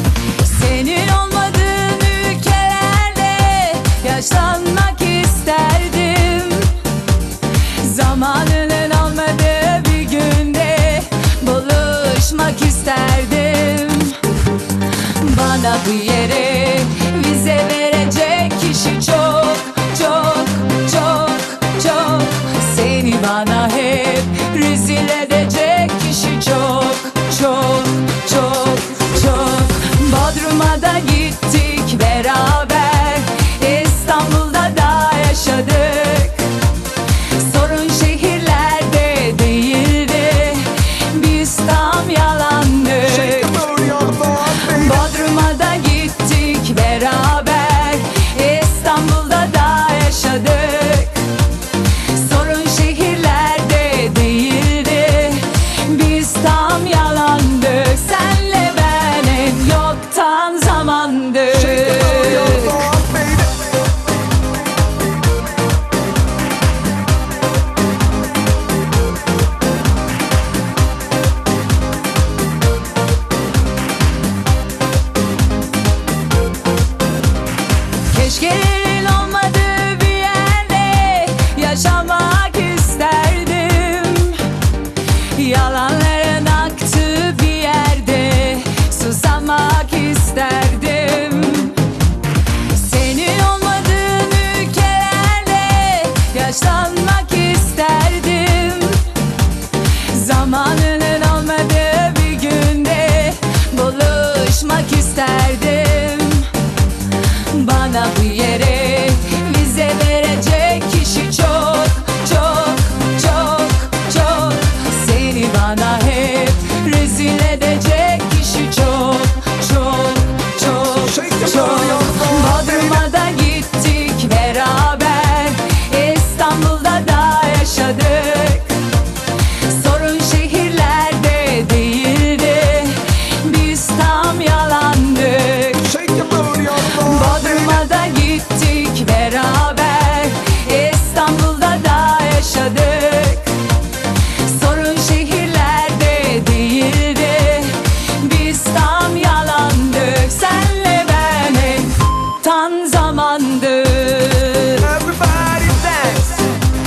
Gelirin olmadığı bir yerde yaşamak isterdim. Yalanların aktığı bir yerde susamak isterdim. Senin olmadığın ülkelerde yaşlanmak isterdim. Zamanının olmadığı bir günde buluşmak isterdim. Bana bu yere vize verecek kişi çok çok çok çok. Seni bana hep rezil edecek kişi çok çok çok çok. Bodrum'a da gittik beraber, İstanbul'da da yaşadık. Sorun şehirlerde değildi, biz tam yalandık. Bodrum'a da gittik beraber, İstanbul'da da yaşadık. Sorun şehirlerde değildi, biz tam yalandık. Senle ben hep tan zamandık. Everybody dance.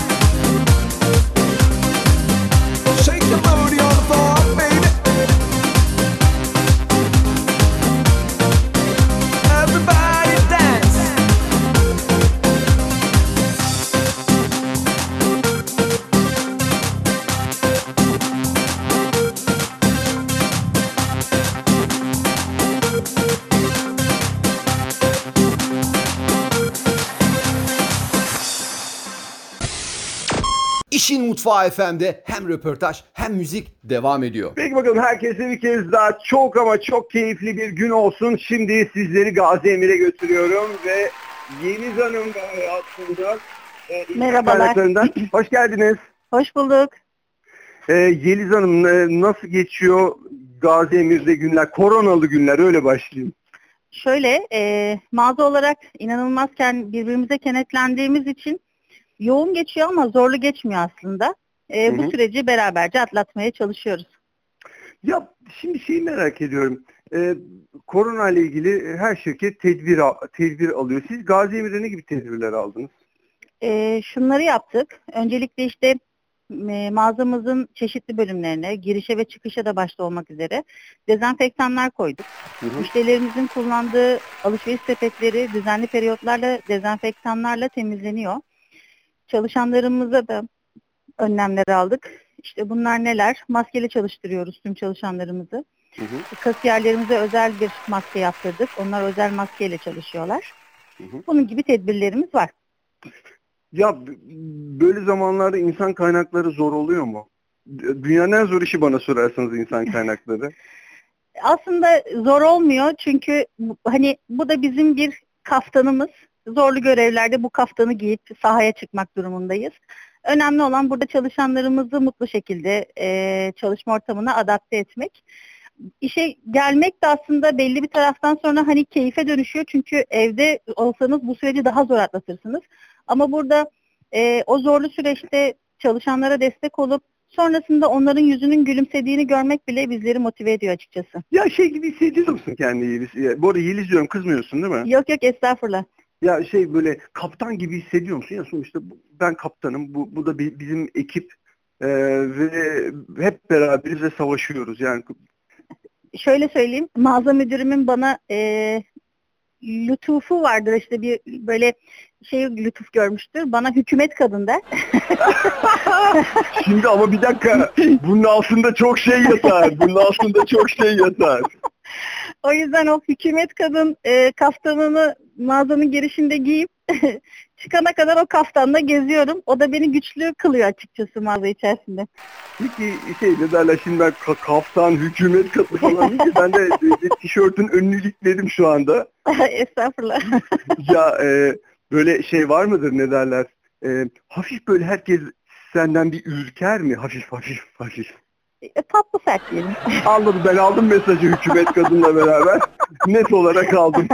Shake your booty on the floor, baby. Everybody dance. İşin Mutfağı F M'de hem röportaj hem müzik devam ediyor. Peki bakalım, herkese bir kez daha çok ama çok keyifli bir gün olsun. Şimdi sizleri Gazi Emir'e götürüyorum ve Yeliz Hanım da hayatında. E, Merhabalar. kaynaklarından. Hoş geldiniz. Hoş bulduk. E, Yeliz Hanım, e, nasıl geçiyor Gazi Emir'de günler? Koronalı günler, öyle başlayayım. Şöyle, e, mağaza olarak inanılmazken birbirimize kenetlendiğimiz için yoğun geçiyor ama zorlu geçmiyor aslında. E, Hı hı. bu süreci beraberce atlatmaya çalışıyoruz. Ya şimdi şeyi merak ediyorum. Ee, korona ile ilgili her şirket tedbir al- tedbir alıyor. Siz Gazi Emir'de ne gibi tedbirler aldınız? E, şunları yaptık. Öncelikle işte e, mağazamızın çeşitli bölümlerine, girişe ve çıkışa da başta olmak üzere dezenfektanlar koyduk. Hı hı. Müşterilerimizin kullandığı alışveriş sepetleri düzenli periyotlarla dezenfektanlarla temizleniyor. Çalışanlarımıza da önlemler aldık. İşte bunlar neler? Maskeli çalıştırıyoruz tüm çalışanlarımızı. Hı hı. Kasiyerlerimize özel bir maske yaptırdık. Onlar özel maskeyle çalışıyorlar. Hı hı. Bunun gibi tedbirlerimiz var. Ya b- böyle zamanlarda insan kaynakları zor oluyor mu? D- Dünyanın en zor işi bana sorarsanız insan kaynakları. Aslında zor olmuyor çünkü bu- hani bu da bizim bir kaftanımız. Zorlu görevlerde bu kaftanı giyip sahaya çıkmak durumundayız. Önemli olan burada çalışanlarımızı mutlu şekilde e, çalışma ortamına adapte etmek. İşe gelmek de aslında belli bir taraftan sonra hani keyfe dönüşüyor. Çünkü evde olsanız bu süreci daha zor atlatırsınız. Ama burada e, o zorlu süreçte çalışanlara destek olup sonrasında onların yüzünün gülümsediğini görmek bile bizleri motive ediyor açıkçası. Ya şey gibi hissediyor musun kendini Yeliz? Ya, bu arada Yeliz diyorum, kızmıyorsun değil mi? Yok yok, estağfurullah. Ya şey, böyle kaptan gibi hissediyor musun? Ya sonuçta bu- ben kaptanım, bu, bu da bi- bizim ekip e, ve hep beraberiz ve savaşıyoruz. Yani Şöyle söyleyeyim, mağaza müdürümün bana e, lütufu vardır, işte bir böyle şey lütuf görmüştür. Bana hükümet kadın der. şimdi ama bir dakika, bunun altında çok şey yatar. Bunun altında çok şey yatar. O yüzden o hükümet kadın e, kaftanını mağazanın girişinde giyip çıkana kadar o kaftanla geziyorum. O da beni güçlü kılıyor açıkçası mağaza içerisinde. Peki şey ne derler şimdi, ben ka- kaftan, hükümet katı falan deyince ben de, de, de tişörtün önünü ilikledim şu anda. Estağfurullah. Ya e, böyle şey var mıdır, ne derler? E, hafif böyle herkes senden bir ürker mi? Hafif hafif hafif. E, tatlı sert diyelim. Anladım, ben aldım mesajı hükümet kadınla beraber. Net olarak aldım.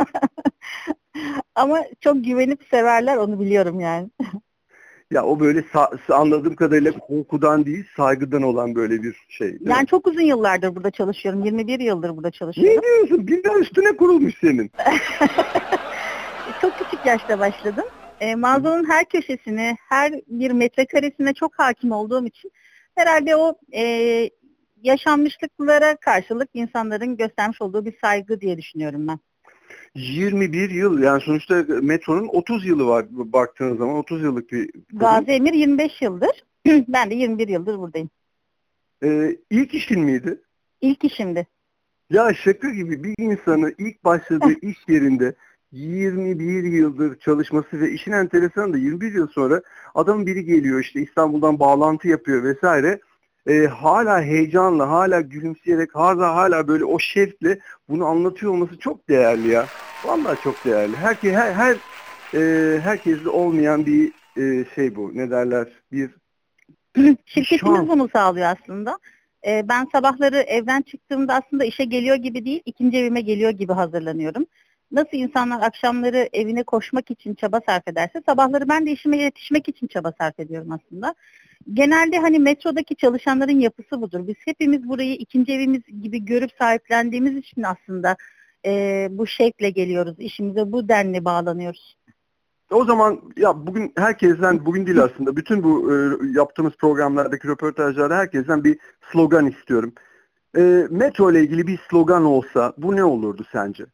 Ama çok güvenip severler, onu biliyorum yani. Ya o böyle sa- anladığım kadarıyla korkudan değil, saygıdan olan böyle bir şey. değil mi? Yani çok uzun yıllardır burada çalışıyorum. yirmi bir yıldır burada çalışıyorum. Ne diyorsun? Bir de üstüne kurulmuş senin. çok küçük yaşta başladım. E, mağazanın her köşesine, her bir metrekaresine çok hakim olduğum için herhalde o e, yaşanmışlıklara karşılık insanların göstermiş olduğu bir saygı diye düşünüyorum ben. yirmi bir yıl yani sonuçta metronun otuz yılı var baktığınız zaman otuz yıllık bir kurum. Gazi Emir yirmi beş yıldır. Ben de yirmi bir yıldır buradayım. Ee, ilk işin miydi? İlk işimdi. Ya şaka gibi bir insanı ilk başladığı iş yerinde yirmi bir yıldır çalışması ve işin enteresanı da yirmi bir yıl sonra adamın biri geliyor işte İstanbul'dan bağlantı yapıyor vesaire. Ee, hala heyecanla, hala gülümseyerek, hala hala böyle o şevkle bunu anlatıyor olması çok değerli ya. Vallahi çok değerli. Herke, her her e, herkeste olmayan bir e, şey bu. Ne derler? Bir Şirketimiz şans. bunu sağlıyor aslında. Ee, ben sabahları evden çıktığımda aslında işe geliyor gibi değil, ikinci evime geliyor gibi hazırlanıyorum. Nasıl insanlar akşamları evine koşmak için çaba sarf ederse, sabahları ben de işime yetişmek için çaba sarf ediyorum aslında. Genelde hani metrodaki çalışanların yapısı budur. Biz hepimiz burayı ikinci evimiz gibi görüp sahiplendiğimiz için aslında e, bu şekle geliyoruz. İşimize bu denli bağlanıyoruz. O zaman ya bugün herkesten, bugün değil aslında, bütün bu e, yaptığımız programlardaki röportajlarda herkesten bir slogan istiyorum. E, metro ile ilgili bir slogan olsa bu ne olurdu sence?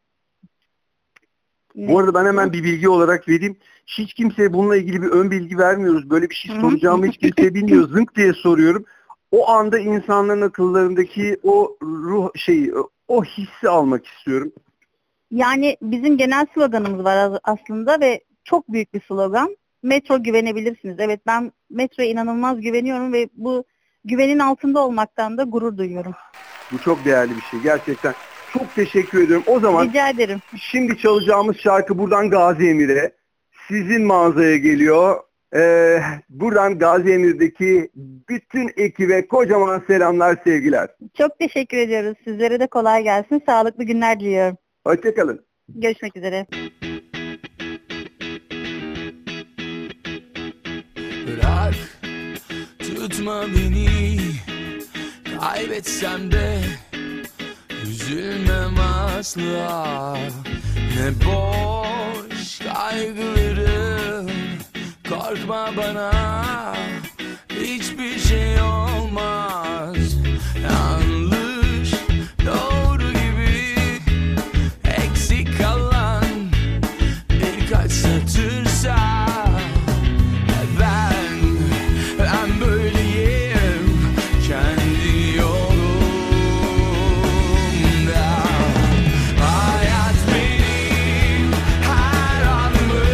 Ne? Bu arada ben hemen bir bilgi olarak vereyim. Hiç kimseye bununla ilgili bir ön bilgi vermiyoruz. Böyle bir şey soracağımı hiç kimse bilmiyor. Zınk diye soruyorum. O anda insanların akıllarındaki o ruh şeyi, o hissi almak istiyorum. Yani bizim genel sloganımız var az- aslında ve çok büyük bir slogan. Metro güvenebilirsiniz. Evet, ben metroya inanılmaz güveniyorum ve bu güvenin altında olmaktan da gurur duyuyorum. Bu çok değerli bir şey gerçekten. Çok teşekkür ediyorum. O zaman Rica ederim. şimdi çalacağımız şarkı buradan Gazi Emir'e, sizin mağazaya geliyor. Ee, buradan Gazi Emir'deki bütün ekibe kocaman selamlar, sevgiler. Çok teşekkür ediyoruz. Sizlere de kolay gelsin. Sağlıklı günler diliyorum. Hoşçakalın. Görüşmek üzere. Bırak tutma beni, kaybetsem de üzülmem asla. Ne boş kaygılarım, korkma bana, hiçbir şey olmaz. Yanlış doğru gibi eksik kalan birkaç satırsa ben, ben böyleyim kendi yolumda. Hayat benim her anımı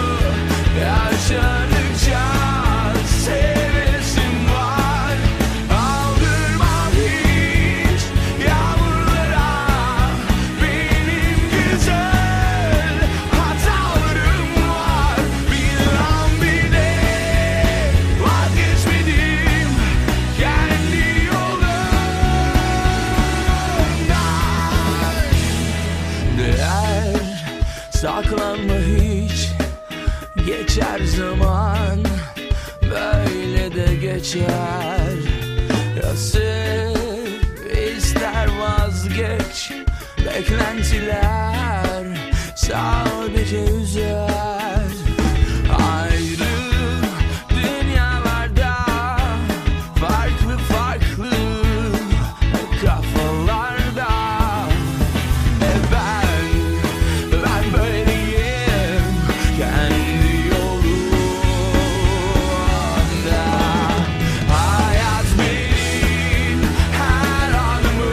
yaşadıkça sevesim var. Aldırmam hiç yağmurlara, benim güzel hatalarım var. Bir an bile vazgeçmedim kendi yolumdan. Değer saklanma hiç, geçer zaman böyle de geçer. Ya sev ister vazgeç, beklentiler sadece üzer. Ayrı dünyalarda farklı farklı kafalarda. E ben, ben böyleyim kendi yolumda. Hayat benim her anımı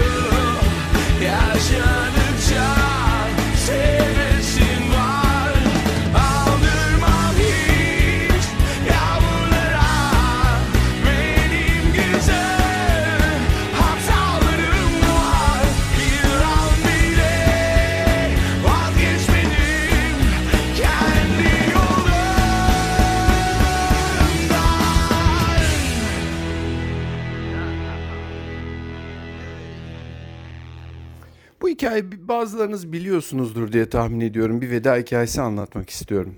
yaşadıkça sevesim var. Aldırmam hiç yağmurlara, benim güzel hatalarım var. Bir an bile vazgeçmedim kendi yolumdan. Bu hikayeyi bazılarınız biliyorsunuzdur diye tahmin ediyorum. Bir veda hikayesi anlatmak istiyorum.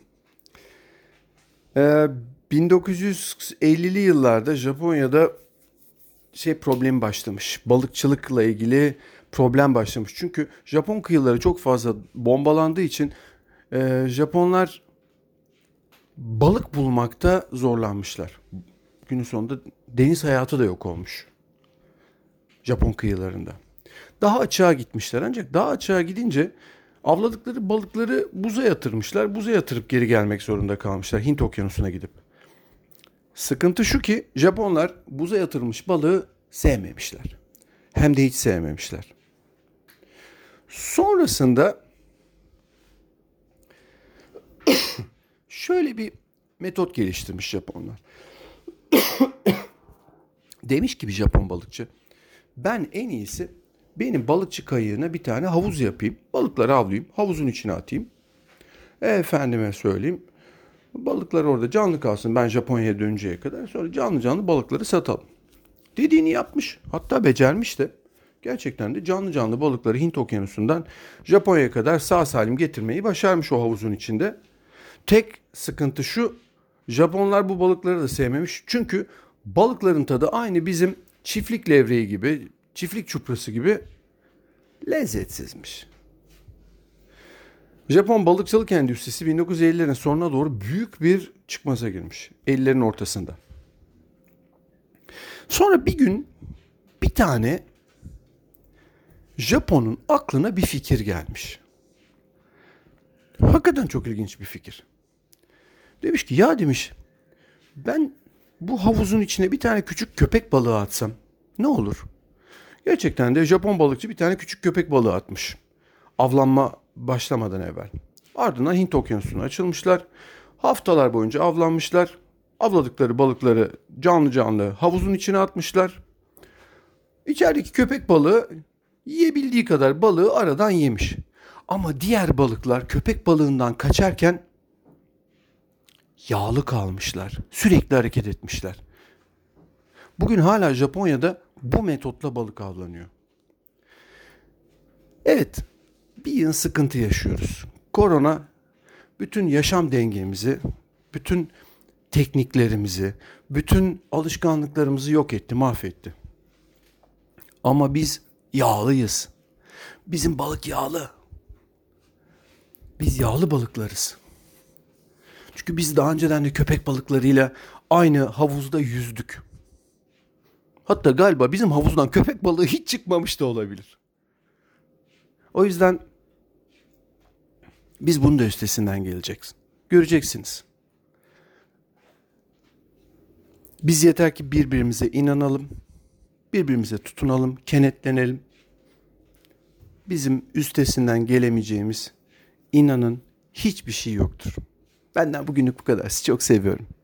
Ee, bin dokuz yüz ellili yıllarda Japonya'da şey problemi başlamış. Balıkçılıkla ilgili problem başlamış. Çünkü Japon kıyıları çok fazla bombalandığı için Ee, Japonlar balık bulmakta zorlanmışlar. Günün sonunda deniz hayatı da yok olmuş. Japon kıyılarında. Daha açığa gitmişler ancak daha açığa gidince avladıkları balıkları buza yatırmışlar. Buza yatırıp geri gelmek zorunda kalmışlar Hint Okyanusu'na gidip. Sıkıntı şu ki Japonlar buza yatırılmış balığı sevmemişler. Hem de hiç sevmemişler. Sonrasında şöyle bir metot geliştirmiş Japonlar. Demiş ki bir Japon balıkçı, ben en iyisi benim balıkçı kayığına bir tane havuz yapayım. Balıkları avlayayım, havuzun içine atayım. E, efendime söyleyeyim, balıklar orada canlı kalsın ben Japonya'ya dönünceye kadar. Sonra canlı canlı balıkları satalım. Dediğini yapmış, hatta becermiş de. Gerçekten de canlı canlı balıkları Hint Okyanusu'ndan Japonya'ya kadar sağ salim getirmeyi başarmış o havuzun içinde. Tek sıkıntı şu, Japonlar bu balıkları da sevmemiş. Çünkü balıkların tadı aynı bizim çiftlik levreği gibi, çiftlik çuprası gibi lezzetsizmiş. Japon balıkçılık endüstrisi bin dokuz yüz ellilerin sonuna doğru büyük bir çıkmaza girmiş. ellilerin ortasında. Sonra bir gün bir tane Japon'un aklına bir fikir gelmiş. Hakikaten çok ilginç bir fikir. Demiş ki ya demiş, ben bu havuzun içine bir tane küçük köpek balığı atsam ne olur? Gerçekten de Japon balıkçı bir tane küçük köpek balığı atmış. Avlanma başlamadan evvel. Ardından Hint Okyanusu'na açılmışlar. Haftalar boyunca avlanmışlar. Avladıkları balıkları canlı canlı havuzun içine atmışlar. İçerideki köpek balığı yiyebildiği kadar balığı aradan yemiş. Ama diğer balıklar köpek balığından kaçarken yağlı kalmışlar. Sürekli hareket etmişler. Bugün hala Japonya'da bu metotla balık avlanıyor. Evet, bir yıl sıkıntı yaşıyoruz. Korona bütün yaşam dengemizi, bütün tekniklerimizi, bütün alışkanlıklarımızı yok etti, mahvetti. Ama biz yağlıyız. Bizim balık yağlı. Biz yağlı balıklarız. Çünkü biz daha önceden de köpek balıklarıyla aynı havuzda yüzdük. Hatta galiba bizim havuzdan köpek balığı hiç çıkmamış da olabilir. O yüzden biz bunun da üstesinden geleceğiz. Göreceksiniz. Biz yeter ki birbirimize inanalım, birbirimize tutunalım, kenetlenelim. Bizim üstesinden gelemeyeceğimiz, inanın, hiçbir şey yoktur. Benden bugünlük bu kadar. Sizi çok seviyorum.